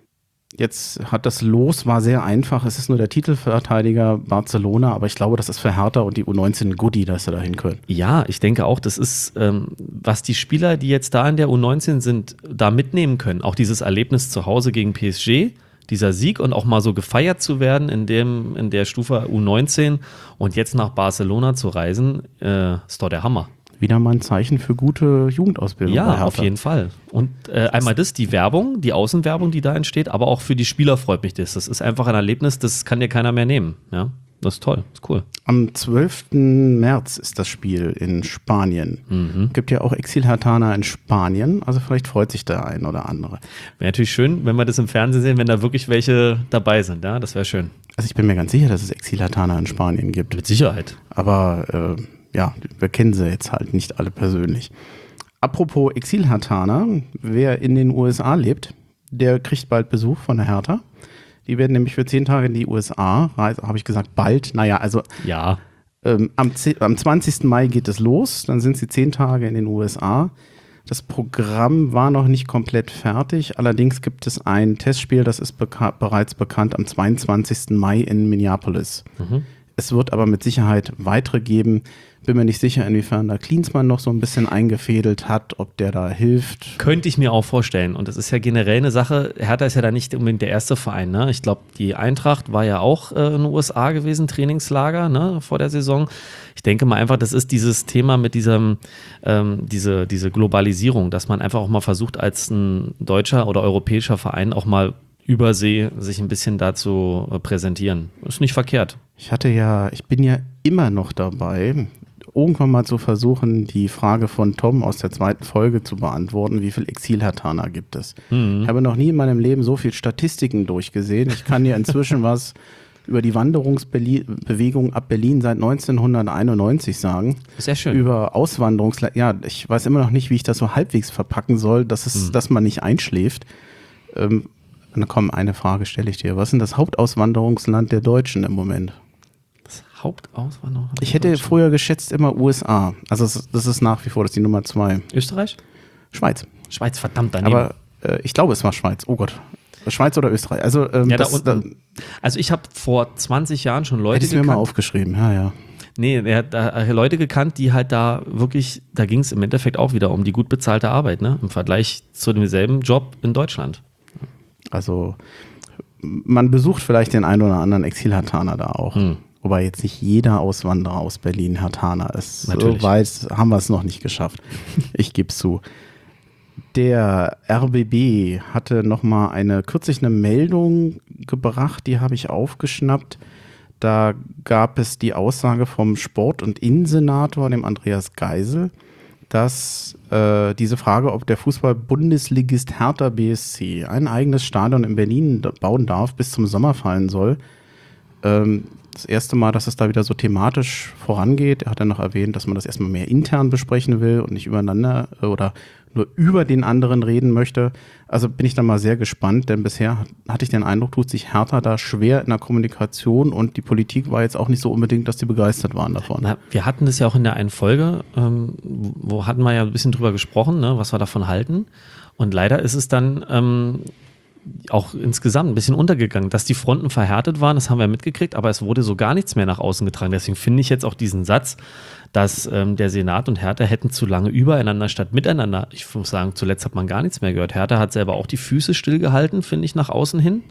S2: Jetzt hat das Los, war sehr einfach. Es ist nur der Titelverteidiger Barcelona, aber ich glaube, das ist für Hertha und die U neunzehn ein Goodie, dass sie da hin können.
S3: Ja, ich denke auch, das ist, ähm, was die Spieler, die jetzt da in der U neunzehn sind, da mitnehmen können. Auch dieses Erlebnis zu Hause gegen P S G, dieser Sieg und auch mal so gefeiert zu werden in, dem, in der Stufe U neunzehn und jetzt nach Barcelona zu reisen, äh, ist doch der Hammer.
S2: Wieder mal ein Zeichen für gute Jugendausbildung bei
S3: Ja,
S2: Hertha.
S3: auf jeden Fall. Und äh, einmal das, die Werbung, die Außenwerbung, die da entsteht, aber auch für die Spieler freut mich das. Das ist einfach ein Erlebnis, das kann dir keiner mehr nehmen. Ja, das ist toll, das ist cool.
S2: Am zwölften März ist das Spiel in Spanien.
S3: Mhm.
S2: Gibt ja auch Exil-Hertaner in Spanien, also vielleicht freut sich der ein oder andere.
S3: Wäre natürlich schön, wenn wir das im Fernsehen sehen, wenn da wirklich welche dabei sind. Ja, das wäre schön.
S2: Also ich bin mir ganz sicher, dass es Exil-Hertaner in Spanien gibt.
S3: Mit Sicherheit.
S2: Aber äh, ja, wir kennen sie jetzt halt nicht alle persönlich. Apropos Exil-Hertaner, wer in den U S A lebt, der kriegt bald Besuch von der Hertha. Die werden nämlich für zehn Tage in die U S A reisen, habe ich gesagt, bald. Naja, also
S3: Ja.
S2: ähm, am, am zwanzigsten Mai geht es los, dann sind sie zehn Tage in den U S A. Das Programm war noch nicht komplett fertig, allerdings gibt es ein Testspiel, das ist beka- bereits bekannt, am zweiundzwanzigsten Mai in Minneapolis.
S3: Mhm.
S2: Es wird aber mit Sicherheit weitere geben. Bin mir nicht sicher, inwiefern da Klinsmann noch so ein bisschen eingefädelt hat, ob der da hilft.
S3: Könnte ich mir auch vorstellen. Und das ist ja generell eine Sache. Hertha ist ja da nicht unbedingt der erste Verein. Ne? Ich glaube, die Eintracht war ja auch äh, in den U S A gewesen, Trainingslager, ne, vor der Saison. Ich denke mal einfach, das ist dieses Thema mit diesem, ähm, diese, diese Globalisierung, dass man einfach auch mal versucht, als ein deutscher oder europäischer Verein auch mal übersee sich ein bisschen dazu äh, präsentieren. Ist nicht verkehrt.
S2: Ich hatte ja, ich bin ja immer noch dabei, irgendwann mal zu versuchen, die Frage von Tom aus der zweiten Folge zu beantworten, wie viel Exil-Hertaner gibt es?
S3: Mhm.
S2: Ich habe noch nie in meinem Leben so viel Statistiken durchgesehen. Ich kann dir inzwischen was über die Wanderungsbewegung ab Berlin seit neunzehnhunderteinundneunzig sagen.
S3: Sehr schön.
S2: Über Auswanderungsländer. Ja, ich weiß immer noch nicht, wie ich das so halbwegs verpacken soll, dass, es,
S3: Mhm.
S2: dass man nicht einschläft. Ähm, na komm, eine Frage stelle ich dir. Was ist denn das Hauptauswanderungsland der Deutschen im Moment?
S3: Das Hauptauswanderung.
S2: Ich hätte früher geschätzt immer U S A. Also das, das ist nach wie vor, das ist die Nummer zwei.
S3: Österreich?
S2: Schweiz.
S3: Schweiz, verdammt, daneben.
S2: Aber äh, ich glaube, es war Schweiz. Oh Gott. Schweiz oder Österreich. Also ähm,
S3: Ja, da
S2: das,
S3: unten. Also ich habe vor zwanzig Jahren schon
S2: da
S3: Leute
S2: hätte ich mir mal
S3: gekannt.
S2: aufgeschrieben. Ja, ja.
S3: Nee, er hat da Leute gekannt, die halt da wirklich, da ging es im Endeffekt auch wieder um die gut bezahlte Arbeit, ne? Im Vergleich zu demselben Job in Deutschland.
S2: Also man besucht vielleicht den einen oder anderen Exil-Hertaner da auch.
S3: Hm.
S2: Wobei jetzt nicht jeder Auswanderer aus Berlin Hertaner ist.
S3: Natürlich.
S2: So weit haben wir es noch nicht geschafft. Ich gebe es zu. Der R B B hatte noch mal eine, kürzlich eine Meldung gebracht, die habe ich aufgeschnappt. Da gab es die Aussage vom Sport- und Innensenator, dem Andreas Geisel, dass äh, diese Frage, ob der Fußball-Bundesligist Hertha B S C ein eigenes Stadion in Berlin bauen darf, bis zum Sommer fallen soll. Ähm, das erste Mal, dass es da wieder so thematisch vorangeht. Er hat dann noch erwähnt, dass man das erstmal mehr intern besprechen will und nicht übereinander äh, oder nur über den anderen reden möchte. Also bin ich da mal sehr gespannt, denn bisher hat, hatte ich den Eindruck, tut sich Hertha da schwer in der Kommunikation und die Politik war jetzt auch nicht so unbedingt, dass die begeistert waren davon.
S3: Na, wir hatten das ja auch in der einen Folge, ähm, wo hatten wir ja ein bisschen drüber gesprochen, ne, was wir davon halten. Und leider ist es dann ähm, auch insgesamt ein bisschen untergegangen, dass die Fronten verhärtet waren, das haben wir mitgekriegt, aber es wurde so gar nichts mehr nach außen getragen. Deswegen finde ich jetzt auch diesen Satz, dass ähm, der Senat und Hertha hätten zu lange übereinander statt miteinander. Ich muss sagen, zuletzt hat man gar nichts mehr gehört. Hertha hat selber auch die Füße stillgehalten, finde ich, nach außen hin.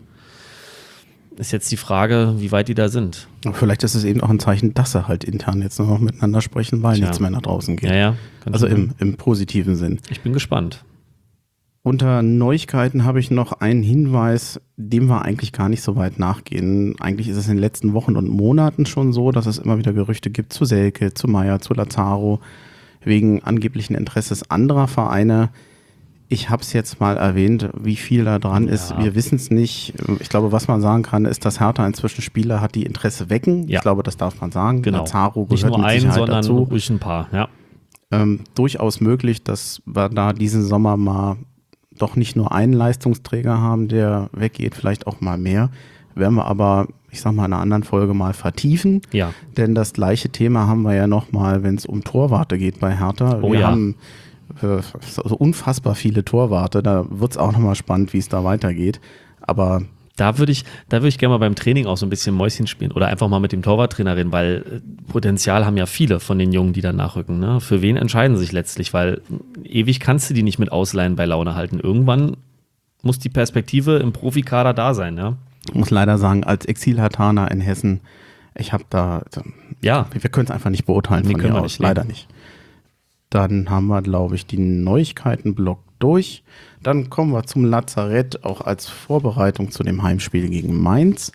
S3: Ist jetzt die Frage, wie weit die da sind.
S2: Und vielleicht ist es eben auch ein Zeichen, dass sie halt intern jetzt nur noch miteinander sprechen, weil
S3: Tja.
S2: nichts mehr nach draußen geht.
S3: Ja, ja. kann
S2: Also
S3: schon
S2: im,
S3: sein.
S2: im positiven Sinn.
S3: Ich bin gespannt.
S2: Unter Neuigkeiten habe ich noch einen Hinweis, dem wir eigentlich gar nicht so weit nachgehen. Eigentlich ist es in den letzten Wochen und Monaten schon so, dass es immer wieder Gerüchte gibt zu Selke, zu Meier, zu Lazaro. wegen angeblichen Interesses anderer Vereine. Ich habe es jetzt mal erwähnt, wie viel da dran
S3: Ja.
S2: ist. Wir wissen es nicht. Ich glaube, was man sagen kann, ist, dass Hertha inzwischen Spieler hat, die Interesse wecken.
S3: Ja.
S2: Ich glaube, das darf man sagen.
S3: Genau.
S2: Lazaro
S3: Nicht
S2: gehört
S3: nur
S2: mit
S3: einen,
S2: Sicherheit
S3: sondern
S2: dazu.
S3: ruhig ein paar, ja.
S2: Ähm, durchaus möglich, dass wir da diesen Sommer mal doch nicht nur einen Leistungsträger haben, der weggeht, vielleicht auch mal mehr. Werden wir aber, ich sag mal, in einer anderen Folge mal vertiefen.
S3: Ja.
S2: Denn das gleiche Thema haben wir ja nochmal, wenn es um Torwarte geht bei Hertha.
S3: Oh
S2: wir
S3: ja.
S2: haben äh, so unfassbar viele Torwarte. Da wird es auch nochmal spannend, wie es da weitergeht. Aber
S3: Da würde ich, da würde ich gerne mal beim Training auch so ein bisschen Mäuschen spielen oder einfach mal mit dem Torwarttrainer reden, weil äh, Potenzial haben ja viele von den Jungen, die dann nachrücken. Ne? Für wen entscheiden sie sich letztlich? Weil ewig kannst du die nicht mit Ausleihen bei Laune halten. Irgendwann muss die Perspektive im Profikader da sein. Ja,
S2: ich muss leider sagen, als Exil-Hartaner in Hessen, ich habe da,
S3: ja.
S2: wir können es einfach nicht beurteilen
S3: Nee,
S2: von
S3: können
S2: hier
S3: wir
S2: aus,
S3: nicht, nee.
S2: leider nicht. Dann haben wir, glaube ich, den Neuigkeitenblock durch. Dann kommen wir zum Lazarett, auch als Vorbereitung zu dem Heimspiel gegen Mainz.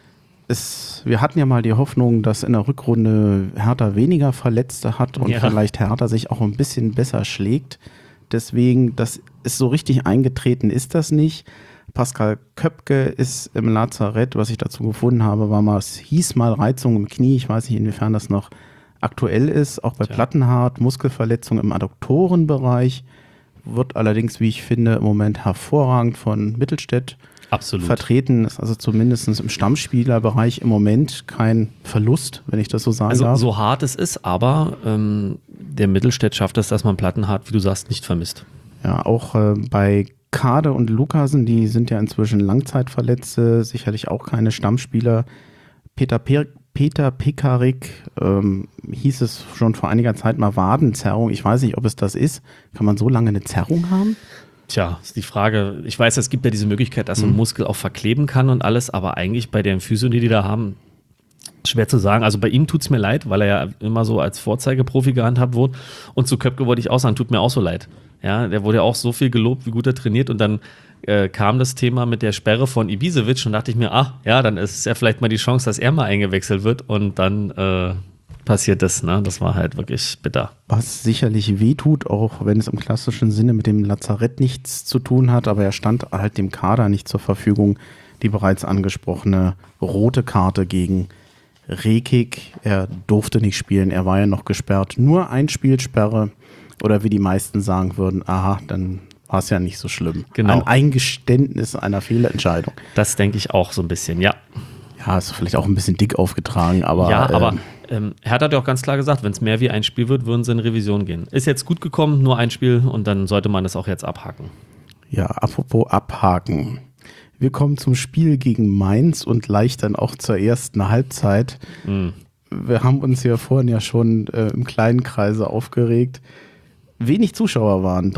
S2: Es, wir hatten ja mal die Hoffnung, dass in der Rückrunde Hertha weniger Verletzte hat und
S3: Ja.
S2: vielleicht Hertha sich auch ein bisschen besser schlägt. Deswegen, das ist so richtig eingetreten, ist das nicht. Pascal Köpke ist im Lazarett, was ich dazu gefunden habe, war mal, es hieß mal Reizung im Knie. Ich weiß nicht, inwiefern das noch aktuell ist. Auch bei
S3: Tja.
S2: Plattenhardt, Muskelverletzung im Adduktorenbereich. Wird allerdings, wie ich finde, im Moment hervorragend von Mittelstädt
S3: Absolut.
S2: vertreten. Ist also zumindest im Stammspielerbereich im Moment kein Verlust, wenn ich das so sagen
S3: Also
S2: darf.
S3: so hart es ist, aber ähm, der Mittelstädt schafft es, dass man Plattenhardt, wie du sagst, nicht vermisst.
S2: Ja, auch äh, bei Kade und Lukasen, die sind ja inzwischen Langzeitverletzte, sicherlich auch keine Stammspieler. Peter, Pe Peter Pekarik, ähm, hieß es schon vor einiger Zeit mal Wadenzerrung. Ich weiß nicht, ob es das ist. Kann man so lange eine Zerrung haben?
S3: Tja, ist die Frage. Ich weiß, es gibt ja diese Möglichkeit, dass so ein Muskel auch verkleben kann und alles, aber eigentlich bei den Physio, die die da haben, schwer zu sagen. Also bei ihm tut es mir leid, weil er ja immer so als Vorzeigeprofi gehandhabt wurde. Und zu Köpke wollte ich auch sagen, tut mir auch so leid. Ja, der wurde ja auch so viel gelobt, wie gut er trainiert. Und dann äh, kam das Thema mit der Sperre von Ibisevic und dachte ich mir, ach, ja, dann ist ja vielleicht mal die Chance, dass er mal eingewechselt wird. Und dann äh, passiert das, ne? Das war halt wirklich bitter.
S2: Was sicherlich wehtut, auch wenn es im klassischen Sinne mit dem Lazarett nichts zu tun hat, aber er stand halt dem Kader nicht zur Verfügung. Die bereits angesprochene rote Karte gegen Rekik. Er durfte nicht spielen, er war ja noch gesperrt. Nur ein Spielsperre oder wie die meisten sagen würden, aha, dann war es ja nicht so schlimm.
S3: Genau.
S2: Ein Eingeständnis einer Fehlentscheidung.
S3: Das denke ich auch so ein bisschen, ja.
S2: Ja, ist vielleicht auch ein bisschen dick aufgetragen, aber.
S3: ja,
S2: äh,
S3: aber ähm, Hertha hat ja auch ganz klar gesagt, wenn es mehr wie ein Spiel wird, würden sie in Revision gehen. Ist jetzt gut gekommen, nur ein Spiel und dann sollte man das auch jetzt abhaken.
S2: Ja, apropos abhaken. Wir kommen zum Spiel gegen Mainz und leicht dann auch zur ersten Halbzeit.
S3: Mhm.
S2: Wir haben uns ja vorhin ja schon äh, im kleinen Kreise aufgeregt. Wenig Zuschauer waren,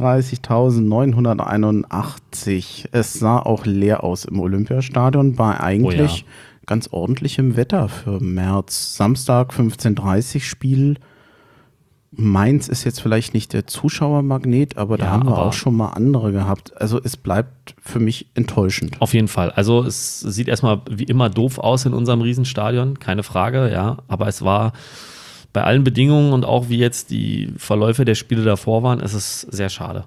S2: dreiunddreißigtausendneunhunderteinundachtzig. Es sah auch leer aus im Olympiastadion bei eigentlich
S3: Oh ja.
S2: ganz ordentlichem Wetter für März. Samstag fünfzehn Uhr dreißig Spiel. Mainz ist jetzt vielleicht nicht der Zuschauermagnet, aber da
S3: Ja,
S2: haben wir
S3: aber-
S2: auch schon mal andere gehabt. Also es bleibt für mich enttäuschend.
S3: Auf jeden Fall. Also es sieht erstmal wie immer doof aus in unserem Riesenstadion, keine Frage, ja. Aber es war bei allen Bedingungen und auch wie jetzt die Verläufe der Spiele davor waren, ist es sehr schade.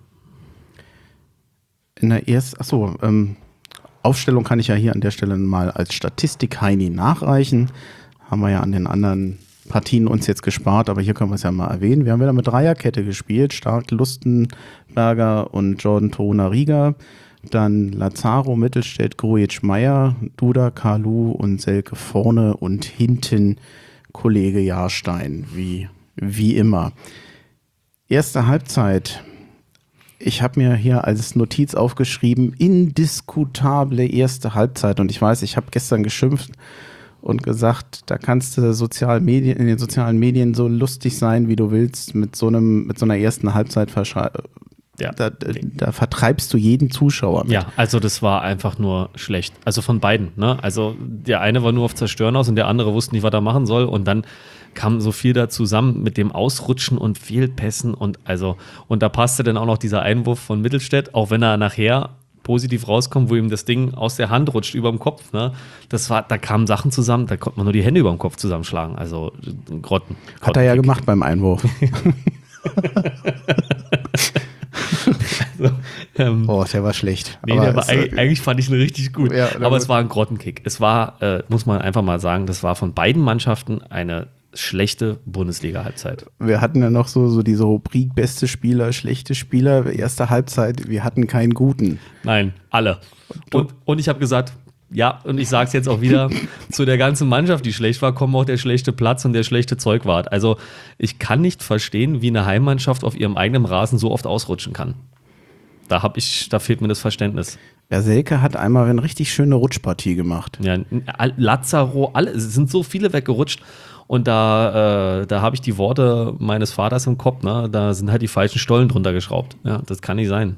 S2: In der ersten, achso, ähm, Aufstellung kann ich ja hier an der Stelle mal als Statistik Heini nachreichen. Haben wir ja an den anderen Partien uns jetzt gespart, aber hier können wir es ja mal erwähnen. Wir haben wieder mit Dreierkette gespielt, Stark, Lustenberger und Jordan Torunariga. Dann Lazaro, Mittelstädt, Grujic, Meier, Duda, Kalu und Selke vorne und hinten Kollege Jahrstein, wie, wie immer. Erste Halbzeit. Ich habe mir hier als Notiz aufgeschrieben, indiskutable erste Halbzeit. Und ich weiß, ich habe gestern geschimpft und gesagt, da kannst du sozial Medien, in den sozialen Medien so lustig sein, wie du willst, mit so einem, mit so einer ersten Halbzeit verschrei-
S3: Ja.
S2: Da, da vertreibst du jeden Zuschauer mit.
S3: Ja, also das war einfach nur schlecht. Also von beiden, ne? Also der eine war nur auf Zerstören aus und der andere wusste nicht, was er machen soll. Und dann kam so viel da zusammen mit dem Ausrutschen und Fehlpässen und also, und da passte dann auch noch dieser Einwurf von Mittelstädt, auch wenn er nachher positiv rauskommt, wo ihm das Ding aus der Hand rutscht über dem Kopf, ne? Das war, da kamen Sachen zusammen, da konnte man nur die Hände über dem Kopf zusammenschlagen. Also Grotten.
S2: Hat er ja gemacht beim Einwurf.
S3: also, ähm,
S2: Oh, der war schlecht.
S3: Nee,
S2: aber
S3: der war,
S2: es,
S3: eigentlich, eigentlich fand ich ihn richtig gut.
S2: Ja,
S3: aber es war ein Grottenkick. Es war, äh, muss man einfach mal sagen, das war von beiden Mannschaften eine schlechte Bundesliga-Halbzeit.
S2: Wir hatten ja noch so, so diese Rubrik beste Spieler, schlechte Spieler, erste Halbzeit, wir hatten keinen guten.
S3: Nein, alle. Und, und ich habe gesagt, ja, und ich sage es jetzt auch wieder, zu der ganzen Mannschaft, die schlecht war, kommen auch der schlechte Platz und der schlechte Zeugwart. Also ich kann nicht verstehen, wie eine Heimmannschaft auf ihrem eigenen Rasen so oft ausrutschen kann. Da, hab ich, da fehlt mir das Verständnis.
S2: Ja, Selke hat einmal eine richtig schöne Rutschpartie gemacht.
S3: Ja, Lazaro, alle, es sind so viele weggerutscht. Und da, äh, da habe ich die Worte meines Vaters im Kopf, ne? Da sind halt die falschen Stollen drunter geschraubt. Ja, das kann nicht sein.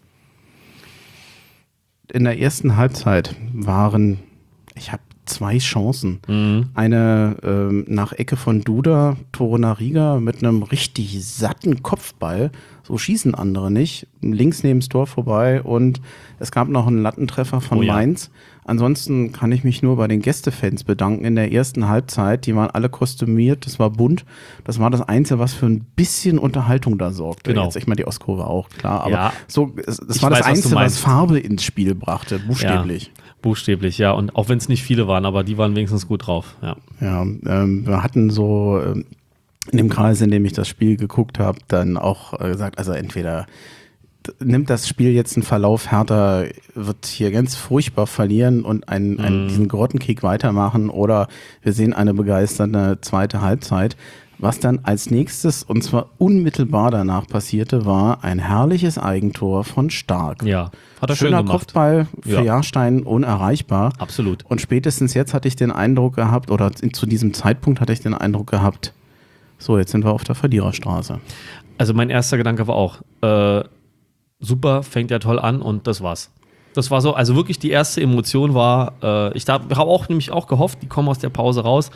S2: In der ersten Halbzeit waren, ich habe zwei Chancen.
S3: Mhm.
S2: Eine ähm, nach Ecke von Duda, Torunariga mit einem richtig satten Kopfball. So schießen andere nicht. Links neben das Tor vorbei und es gab noch einen Lattentreffer von
S3: Oh ja.
S2: Mainz. Ansonsten kann ich mich nur bei den Gästefans bedanken in der ersten Halbzeit. Die waren alle kostümiert, das war bunt. Das war das Einzige, was für ein bisschen Unterhaltung da sorgte.
S3: Genau.
S2: Jetzt, ich meine, die Ostkurve auch, klar. Aber
S3: Ja.
S2: so, es, das
S3: Ich
S2: war das
S3: weiß, was du
S2: Einzige, was
S3: meinst.
S2: Farbe ins Spiel brachte, buchstäblich.
S3: Ja, buchstäblich, ja. Und auch wenn es nicht viele waren, aber die waren wenigstens gut drauf. Ja.
S2: Ja, ähm, wir hatten so ähm, in dem Kreis, in dem ich das Spiel geguckt habe, dann auch äh, gesagt, also entweder d- nimmt das Spiel jetzt einen Verlauf, Hertha wird hier ganz furchtbar verlieren und einen, einen, diesen Grottenkick weitermachen oder wir sehen eine begeisternde zweite Halbzeit. Was dann als nächstes, und zwar unmittelbar danach passierte, war ein herrliches Eigentor von Stark.
S3: Ja, hat er schön
S2: Schöner
S3: gemacht.
S2: Kopfball für
S3: Ja.
S2: Jahrstein unerreichbar.
S3: Absolut.
S2: Und spätestens jetzt hatte ich den Eindruck gehabt, oder zu diesem Zeitpunkt hatte ich den Eindruck gehabt, so, jetzt sind wir auf der Verliererstraße.
S3: Also mein erster Gedanke war auch, äh, super, fängt ja toll an und das war's. Das war so, also wirklich die erste Emotion war, äh, ich habe auch nämlich auch gehofft, die kommen aus der Pause raus.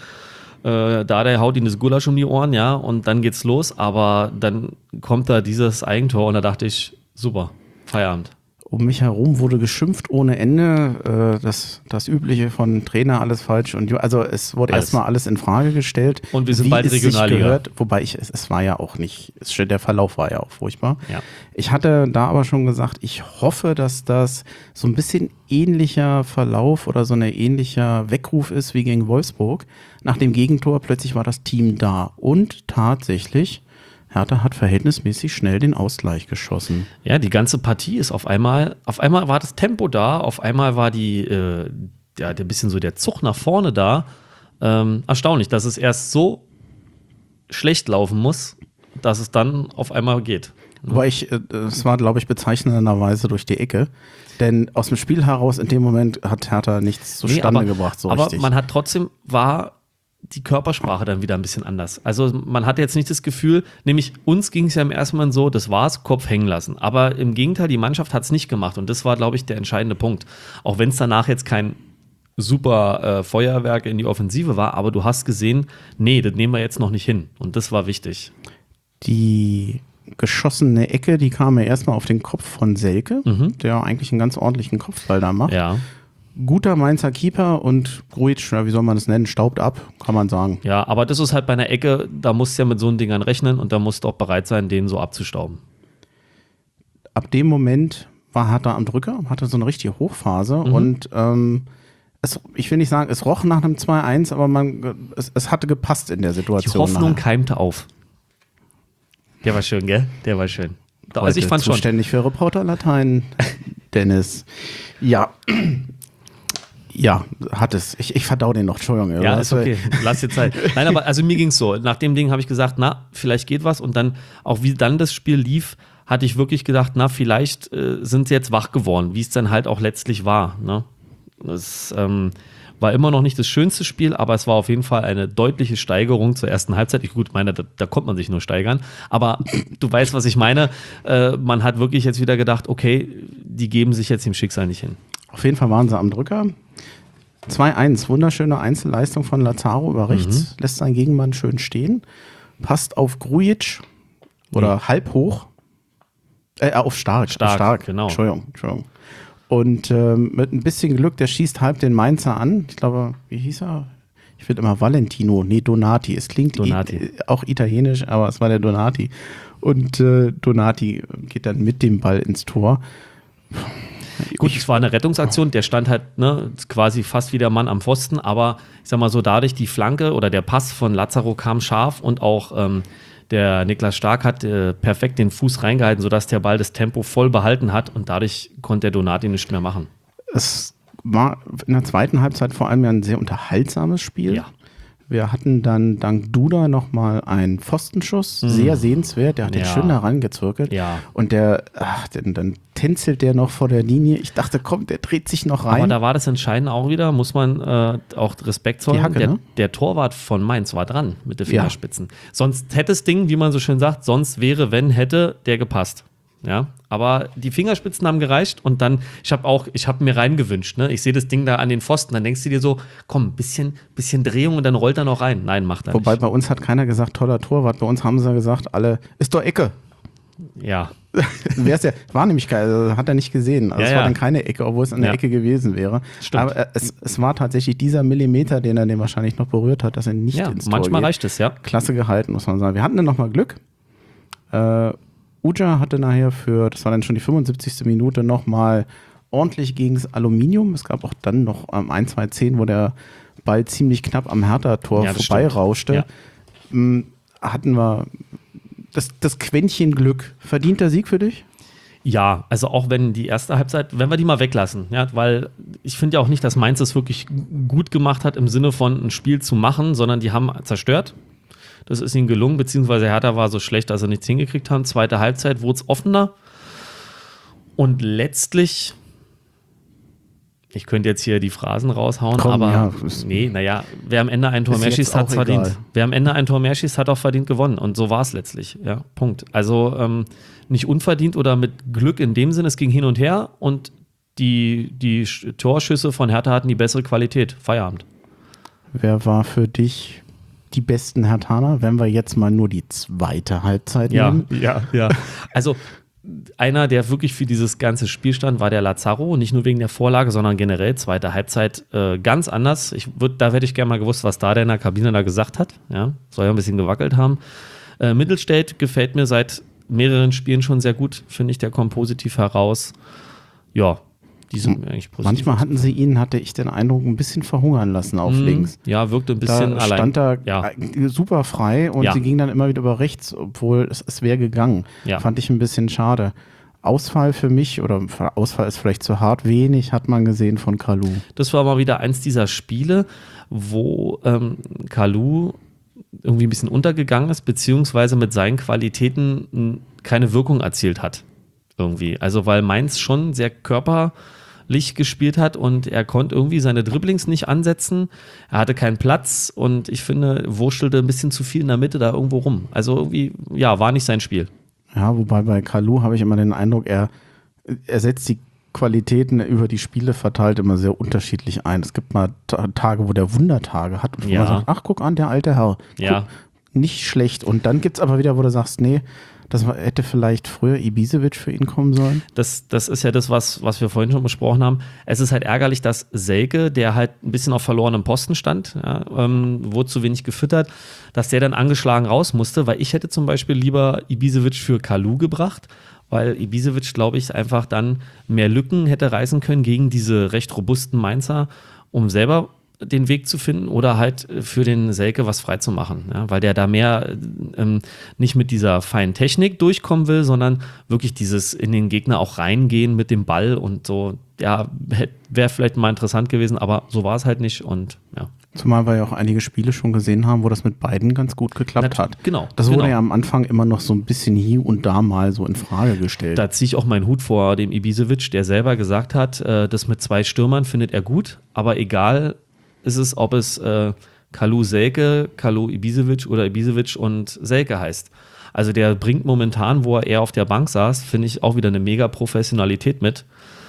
S3: Äh, da der haut ihnen das Gulasch um die Ohren, ja, und dann geht's los, aber dann kommt da dieses Eigentor und da dachte ich, super, Feierabend.
S2: Um mich herum wurde geschimpft ohne Ende, äh, das, das Übliche von Trainer, alles falsch. Und also es wurde
S3: Alles.
S2: erstmal alles in Frage gestellt.
S3: Und wir sind
S2: wie
S3: bald
S2: es sich
S3: Regionalliga.
S2: gehört, wobei ich, es, es war ja auch nicht, es, der Verlauf war ja auch furchtbar.
S3: Ja.
S2: Ich hatte da aber schon gesagt, ich hoffe, dass das so ein bisschen ähnlicher Verlauf oder so ein ähnlicher Weckruf ist wie gegen Wolfsburg. Nach dem Gegentor plötzlich war das Team da und tatsächlich, Hertha hat verhältnismäßig schnell den Ausgleich geschossen.
S3: Ja, die ganze Partie ist auf einmal, auf einmal war das Tempo da, auf einmal war die, äh, ja, der bisschen so der Zug nach vorne da. Ähm, erstaunlich, dass es erst so schlecht laufen muss, dass es dann auf einmal geht.
S2: Wobei ich, äh, es war, glaube ich, bezeichnenderweise durch die Ecke. Denn aus dem Spiel heraus in dem Moment hat Hertha nichts zustande
S3: Nee, aber,
S2: gebracht, so
S3: aber
S2: richtig.
S3: man hat trotzdem, war die Körpersprache dann wieder ein bisschen anders. Also man hatte jetzt nicht das Gefühl, nämlich uns ging es ja im ersten Mal so, das war's, Kopf hängen lassen. Aber im Gegenteil, die Mannschaft hat es nicht gemacht und das war, glaube ich, der entscheidende Punkt. Auch wenn es danach jetzt kein super äh, Feuerwerk in die Offensive war, aber du hast gesehen, nee, das nehmen wir jetzt noch nicht hin und das war wichtig.
S2: Die geschossene Ecke, die kam ja erstmal auf den Kopf von Selke,
S3: Mhm.
S2: der eigentlich einen ganz ordentlichen Kopfball da macht.
S3: Ja,
S2: Guter Mainzer Keeper und Grujic, ja, wie soll man das nennen, staubt ab, kann man sagen.
S3: ja, aber das ist halt bei einer Ecke, da musst du ja mit so einen Dingern rechnen und da musst du auch bereit sein, den so abzustauben.
S2: Ab dem Moment war Hertha am Drücker, hatte so eine richtige Hochphase
S3: Mhm.
S2: und ähm, es, ich will nicht sagen, es roch nach einem zwei eins, aber man, es, es hatte gepasst in der
S3: Die
S2: Situation.
S3: Hoffnung
S2: nachher.
S3: keimte auf. Der war schön, gell? Der war schön. Also ich
S2: Heute
S3: fand schon.
S2: zuständig für Reporter Latein, Dennis. Ja. Ja, hat es. Ich, ich verdau den noch, Entschuldigung.
S3: Ja,
S2: Das
S3: ist okay. Lass dir Zeit. Nein, aber also mir ging's so. Nach dem Ding habe ich gesagt, na, vielleicht geht was. Und dann, auch wie dann das Spiel lief, hatte ich wirklich gedacht, na, vielleicht äh, sind sie jetzt wach geworden, wie es dann halt auch letztlich war. Ne? Das ähm, war immer noch nicht das schönste Spiel, aber es war auf jeden Fall eine deutliche Steigerung zur ersten Halbzeit. Ich gut meine, da, da konnte man sich nur steigern. Aber du weißt, was ich meine. Äh, man hat wirklich jetzt wieder gedacht, okay, die geben sich jetzt dem Schicksal nicht hin.
S2: Auf jeden Fall waren sie am Drücker. zwei eins, wunderschöne Einzelleistung von Lazaro über rechts, lässt seinen Gegenmann schön stehen, passt auf Grujic oder
S3: Nee.
S2: halb hoch, äh, auf Stark,
S3: Stark,
S2: auf Stark,
S3: genau.
S2: Entschuldigung, Entschuldigung. Und ähm, mit ein bisschen Glück, der schießt halb den Mainzer an, ich glaube, wie hieß er? Ich finde immer Valentino, nee, Donati. Es klingt
S3: Donati.
S2: I- auch italienisch, aber es war der Donati. Und äh, Donati geht dann mit dem Ball ins Tor.
S3: Gut, es war eine Rettungsaktion, der stand halt ne, quasi fast wie der Mann am Pfosten, aber ich sag mal so, dadurch die Flanke oder der Pass von Lazaro kam scharf und auch ähm, der Niklas Stark hat äh, perfekt den Fuß reingehalten, sodass der Ball das Tempo voll behalten hat und dadurch konnte der Donati nichts mehr machen.
S2: Es war in der zweiten Halbzeit vor allem ja ein sehr unterhaltsames Spiel.
S3: Ja.
S2: Wir hatten dann dank Duda nochmal einen Pfostenschuss, sehr sehenswert, der hat den
S3: Ja.
S2: schön da rangezirkelt.
S3: Ja.
S2: Und der, ach, den, dann tänzelt der noch vor der Linie. Ich dachte, komm, der dreht sich noch rein.
S3: Aber da war das Entscheidende auch wieder, muss man äh, auch Respekt zollen.
S2: Die Hacke,
S3: der,
S2: ne?
S3: der Torwart von Mainz war dran mit den Fingerspitzen. Sonst hätte das Ding, wie man so schön sagt, sonst wäre, wenn, hätte der gepasst. Ja, aber die Fingerspitzen haben gereicht und dann, ich habe auch, ich habe mir reingewünscht, ne? Ich sehe das Ding da an den Pfosten, dann denkst du dir so, komm, bisschen, bisschen Drehung und dann rollt er noch rein. Nein, macht er
S2: Wobei
S3: nicht.
S2: bei uns hat keiner gesagt, toller Torwart. Bei uns haben sie gesagt, alle, ist doch Ecke.
S3: Ja,
S2: Wär's ja, war nämlich kein, also hat er nicht gesehen. Also
S3: Ja,
S2: es war
S3: ja.
S2: dann keine Ecke, obwohl es an der
S3: Ja.
S2: Ecke gewesen wäre.
S3: Stimmt.
S2: Aber äh, es, es war tatsächlich dieser Millimeter, den er den wahrscheinlich noch berührt hat, dass er nicht
S3: ja
S2: ins Tor
S3: manchmal
S2: geht.
S3: reicht es, ja.
S2: Klasse gehalten, muss man sagen. Wir hatten dann nochmal Glück. Äh, Uja hatte nachher für, das war dann schon die fünfundsiebzigste Minute, nochmal ordentlich gegen das Aluminium. Es gab auch dann noch ähm, ein, zwei Szenen, wo der Ball ziemlich knapp am Hertha-Tor
S3: Ja, das
S2: vorbeirauschte.
S3: stimmt.
S2: Ähm, hatten wir das, das Quäntchen Glück. Verdienter Sieg für dich?
S3: Ja, also auch wenn die erste Halbzeit, wenn wir die mal weglassen, ja, weil ich finde ja auch nicht, dass Mainz es wirklich gut gemacht hat im Sinne von ein Spiel zu machen, sondern die haben zerstört. Das ist ihnen gelungen, beziehungsweise Hertha war so schlecht, dass sie nichts hingekriegt haben. Zweite Halbzeit wurde es offener. Und letztlich, ich könnte jetzt hier die Phrasen raushauen,
S2: Komm,
S3: aber
S2: ja, ist-
S3: nee, naja, wer am Ende ein Tor
S2: ist
S3: mehr
S2: jetzt
S3: schießt, hat
S2: auch
S3: verdient.
S2: egal.
S3: Wer am Ende ein Tor mehr schießt, hat auch verdient gewonnen. Und so war es letztlich. Ja, Punkt. Also ähm, nicht unverdient oder mit Glück in dem Sinne, es ging hin und her und die, die Sch- Torschüsse von Hertha hatten die bessere Qualität. Feierabend.
S2: Wer war für dich die besten Herthaner, wenn wir jetzt mal nur die zweite Halbzeit
S3: Ja,
S2: nehmen?
S3: ja, ja. Also einer, der wirklich für dieses ganze Spiel stand, war der Lazaro. Nicht nur wegen der Vorlage, sondern generell zweite Halbzeit äh, ganz anders. Ich würd, da hätte ich gerne mal gewusst, was da der in der Kabine da gesagt hat. Ja, soll ja ein bisschen gewackelt haben. Äh, Mittelstädt gefällt mir seit mehreren Spielen schon sehr gut. Finde ich, der kommt positiv heraus. Ja, die sind mir eigentlich positiv.
S2: Manchmal hatten sie ihn, hatte ich den Eindruck, ein bisschen verhungern lassen auf
S3: Mhm.
S2: links.
S3: Ja, wirkte ein bisschen
S2: Da
S3: allein.
S2: stand er
S3: Ja.
S2: äh, super frei und
S3: Ja.
S2: sie ging dann immer wieder über rechts, obwohl es, es wäre gegangen.
S3: Ja.
S2: Fand ich ein bisschen schade. Ausfall für mich, oder Ausfall ist vielleicht zu hart, wenig hat man gesehen von Kalu.
S3: Das war mal wieder eins dieser Spiele, wo ähm, Kalu irgendwie ein bisschen untergegangen ist, beziehungsweise mit seinen Qualitäten mh, keine Wirkung erzielt hat. Irgendwie. Also, weil Mainz schon sehr körperlich gespielt hat und er konnte irgendwie seine Dribblings nicht ansetzen. Er hatte keinen Platz und ich finde, wurschelte ein bisschen zu viel in der Mitte da irgendwo rum. Also irgendwie, ja, war nicht sein Spiel.
S2: Ja, wobei bei Kalu habe ich immer den Eindruck, er, er setzt die Qualitäten über die Spiele verteilt immer sehr unterschiedlich ein. Es gibt mal Ta- Tage, wo der Wundertage hat und wo
S3: Ja.
S2: man sagt, ach, guck an, der alte Herr. Guck,
S3: Ja.
S2: Nicht schlecht. Und dann gibt es aber wieder, wo du sagst, nee, das war- hätte vielleicht früher Ibisevic für ihn kommen sollen.
S3: Das, das ist ja das, was, was wir vorhin schon besprochen haben. Es ist halt ärgerlich, dass Selke, der halt ein bisschen auf verlorenem Posten stand, ja, ähm, wurde zu wenig gefüttert, dass der dann angeschlagen raus musste, weil ich hätte zum Beispiel lieber Ibisevic für Kalu gebracht, weil Ibisevic, glaube ich, einfach dann mehr Lücken hätte reißen können gegen diese recht robusten Mainzer, um selber den Weg zu finden oder halt für den Selke was freizumachen, ja, weil der da mehr ähm, nicht mit dieser feinen Technik durchkommen will, sondern wirklich dieses in den Gegner auch reingehen mit dem Ball und so, ja, wäre vielleicht mal interessant gewesen, aber so war es halt nicht und ja.
S2: Zumal wir ja auch einige Spiele schon gesehen haben, wo das mit beiden ganz gut geklappt
S3: Nat-
S2: hat.
S3: genau,
S2: Das wurde
S3: genau.
S2: ja am Anfang immer noch so ein bisschen hier und da mal so in Frage gestellt.
S3: Da ziehe ich auch meinen Hut vor dem Ibisevic, der selber gesagt hat, äh, das mit zwei Stürmern findet er gut, aber egal ist es, ob es äh, Kalu Selke, Kalu Ibisevic oder Ibisevic und Selke heißt. Also der bringt momentan, wo er eher auf der Bank saß, finde ich auch wieder eine mega Professionalität mit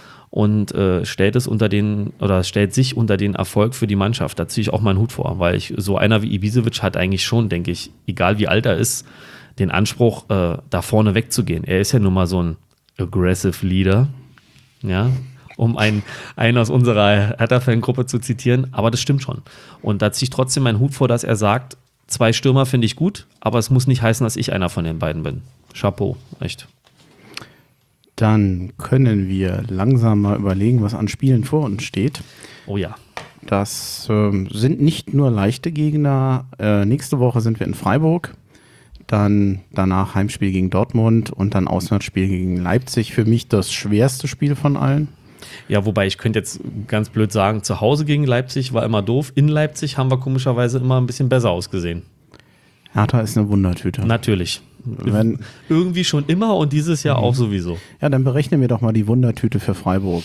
S3: und äh, stellt es unter den oder stellt sich unter den Erfolg für die Mannschaft. Da ziehe ich auch meinen Hut vor, weil ich so einer wie Ibisevic hat eigentlich schon, denke ich, egal wie alt er ist, den Anspruch, äh, da vorne wegzugehen. Er ist ja nun mal so ein aggressive Leader, ja. um einen, einen aus unserer Hertha-Fangruppe zu zitieren. Aber das stimmt schon. Und da ziehe ich trotzdem meinen Hut vor, dass er sagt, zwei Stürmer finde ich gut, aber es muss nicht heißen, dass ich einer von den beiden bin. Chapeau, echt.
S2: Dann können wir langsam mal überlegen, was an Spielen vor uns steht.
S3: Oh ja.
S2: Das ähm, sind nicht nur leichte Gegner. Äh, nächste Woche sind wir in Freiburg. Dann danach Heimspiel gegen Dortmund und dann Auswärtsspiel gegen Leipzig. Für mich das schwerste Spiel von allen.
S3: Ja, wobei ich könnte jetzt ganz blöd sagen, zu Hause gegen Leipzig war immer doof. In Leipzig haben wir komischerweise immer ein bisschen besser ausgesehen.
S2: Hertha ist eine Wundertüte.
S3: Natürlich.
S2: Wenn,
S3: Irgendwie schon immer und dieses Jahr auch sowieso.
S2: ja, dann berechnen wir doch mal die Wundertüte für Freiburg.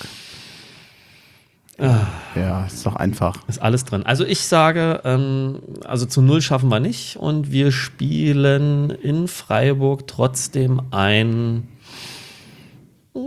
S3: Ah.
S2: Ja, ist doch einfach.
S3: Ist alles drin. Also ich sage, ähm, also zu Null schaffen wir nicht und wir spielen in Freiburg trotzdem ein mm,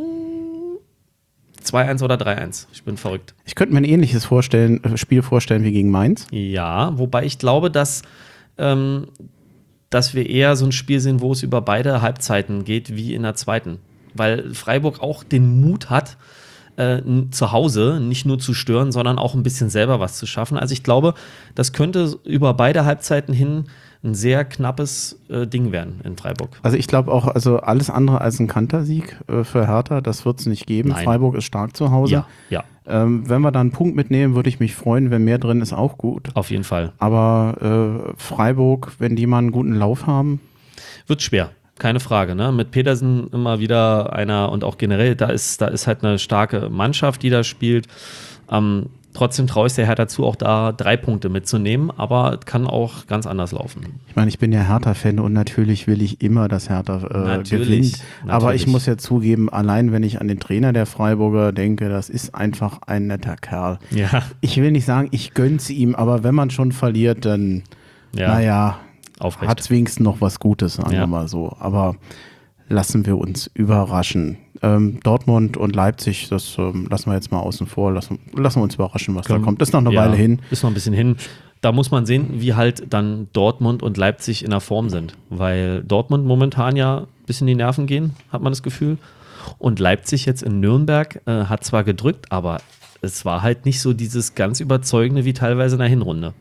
S3: zwei eins oder drei eins. Ich bin verrückt.
S2: Ich könnte mir ein ähnliches vorstellen, äh, Spiel vorstellen wie gegen Mainz.
S3: Ja, wobei ich glaube, dass, ähm, dass wir eher so ein Spiel sehen, wo es über beide Halbzeiten geht, wie in der zweiten. Weil Freiburg auch den Mut hat, äh, zu Hause nicht nur zu stören, sondern auch ein bisschen selber was zu schaffen. Also ich glaube, das könnte über beide Halbzeiten hin ein sehr knappes äh, Ding werden in Freiburg.
S2: Also ich glaube auch, also alles andere als ein Kantersieg äh, für Hertha, das wird es nicht geben.
S3: Nein.
S2: Freiburg ist stark zu Hause.
S3: Ja, ja,
S2: Ähm, wenn wir da einen Punkt mitnehmen, würde ich mich freuen. Wenn mehr drin ist, auch gut.
S3: auf jeden Fall.
S2: Aber äh, Freiburg, wenn die mal einen guten Lauf haben,
S3: Wird schwer, keine Frage. Ne? Mit Petersen immer wieder einer und auch generell, da ist, da ist halt eine starke Mannschaft, die da spielt. Ähm, trotzdem traue ich der Hertha dazu, auch da drei Punkte mitzunehmen, aber es kann auch ganz anders laufen.
S2: ich meine, ich bin ja Hertha-Fan und natürlich will ich immer, dass Hertha äh,
S3: Natürlich,
S2: gewinnt. Aber
S3: natürlich.
S2: ich muss ja zugeben, allein wenn ich an den Trainer der Freiburger denke, das ist einfach ein netter Kerl.
S3: Ja,
S2: Ich will nicht sagen, ich gönn's ihm, aber wenn man schon verliert, dann,
S3: ja,
S2: naja,
S3: aufrecht.
S2: hat es wenigstens noch was Gutes, sagen
S3: Ja.
S2: wir mal so. Aber lassen wir uns überraschen. Ähm, Dortmund und Leipzig, das ähm, lassen wir jetzt mal außen vor. Lassen, lassen wir uns überraschen, was
S3: Können-
S2: da kommt. Das ist noch eine
S3: ja,
S2: Weile hin.
S3: Ist noch ein bisschen hin. Da muss man sehen, wie halt dann Dortmund und Leipzig in der Form sind. Weil Dortmund momentan ja ein bisschen die Nerven gehen, hat man das Gefühl. Und Leipzig jetzt in Nürnberg äh, hat zwar gedrückt, aber es war halt nicht so dieses ganz überzeugende wie teilweise in der Hinrunde.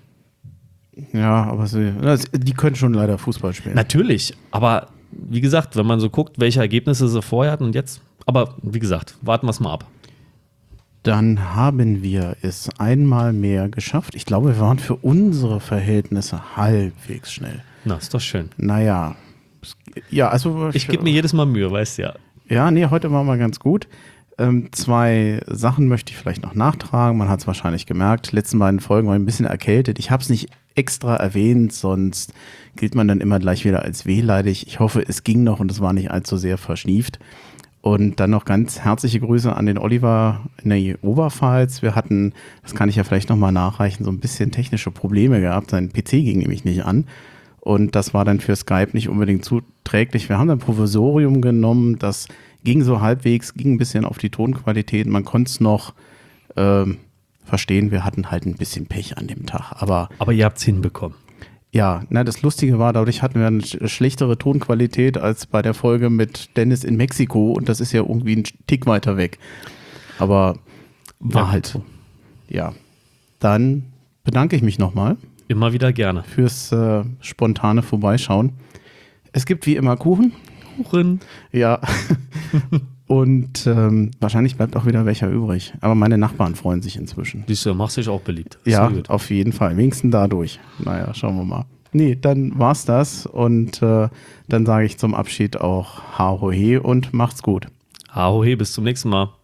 S2: Ja, aber sie, das, die können schon leider Fußball spielen.
S3: Natürlich, aber wie gesagt, wenn man so guckt, welche Ergebnisse sie vorher hatten und jetzt, aber wie gesagt, warten wir es mal ab.
S2: Dann haben wir es einmal mehr geschafft. Ich glaube, wir waren für unsere Verhältnisse halbwegs schnell.
S3: Na, ist doch schön.
S2: Naja, es- ja, also
S3: Ich gebe mir jedes Mal Mühe, weißt du ja.
S2: Ja, nee, heute waren wir ganz gut. Ähm, zwei Sachen möchte ich vielleicht noch nachtragen. Man hat es wahrscheinlich gemerkt. Die letzten beiden Folgen war ich ein bisschen erkältet. Ich habe es nicht extra erwähnt, sonst gilt man dann immer gleich wieder als wehleidig. Ich hoffe, es ging noch und es war nicht allzu sehr verschnieft. Und dann noch ganz herzliche Grüße an den Oliver in der Oberpfalz. Wir hatten, das kann ich ja vielleicht nochmal nachreichen, so ein bisschen technische Probleme gehabt. Sein P C ging nämlich nicht an. Und das war dann für Skype nicht unbedingt zuträglich. Wir haben ein Provisorium genommen, das ging so halbwegs, ging ein bisschen auf die Tonqualität. Man konnte es noch ähm, verstehen. Wir hatten halt ein bisschen Pech an dem Tag. Aber
S3: Aber ihr habt es hinbekommen.
S2: ja, na, das Lustige war, dadurch hatten wir eine sch- schlechtere Tonqualität als bei der Folge mit Dennis in Mexiko. Und das ist ja irgendwie ein Tick weiter weg. Aber war
S3: Ja,
S2: halt so. Ja, dann bedanke ich mich nochmal
S3: Immer wieder gerne.
S2: fürs äh, spontane Vorbeischauen. Es gibt wie immer Kuchen.
S3: Kuchen.
S2: Ja. Und ähm, wahrscheinlich bleibt auch wieder welcher übrig. Aber meine Nachbarn freuen sich inzwischen.
S3: Siehst du, machst dich auch beliebt. Ist
S2: Ja,
S3: gut.
S2: auf jeden Fall. Wenigstens dadurch. Naja, schauen wir mal. Nee, dann war's das. Und äh, dann sage ich zum Abschied auch Ha ho he und macht's gut.
S3: Ahohe, bis zum nächsten Mal.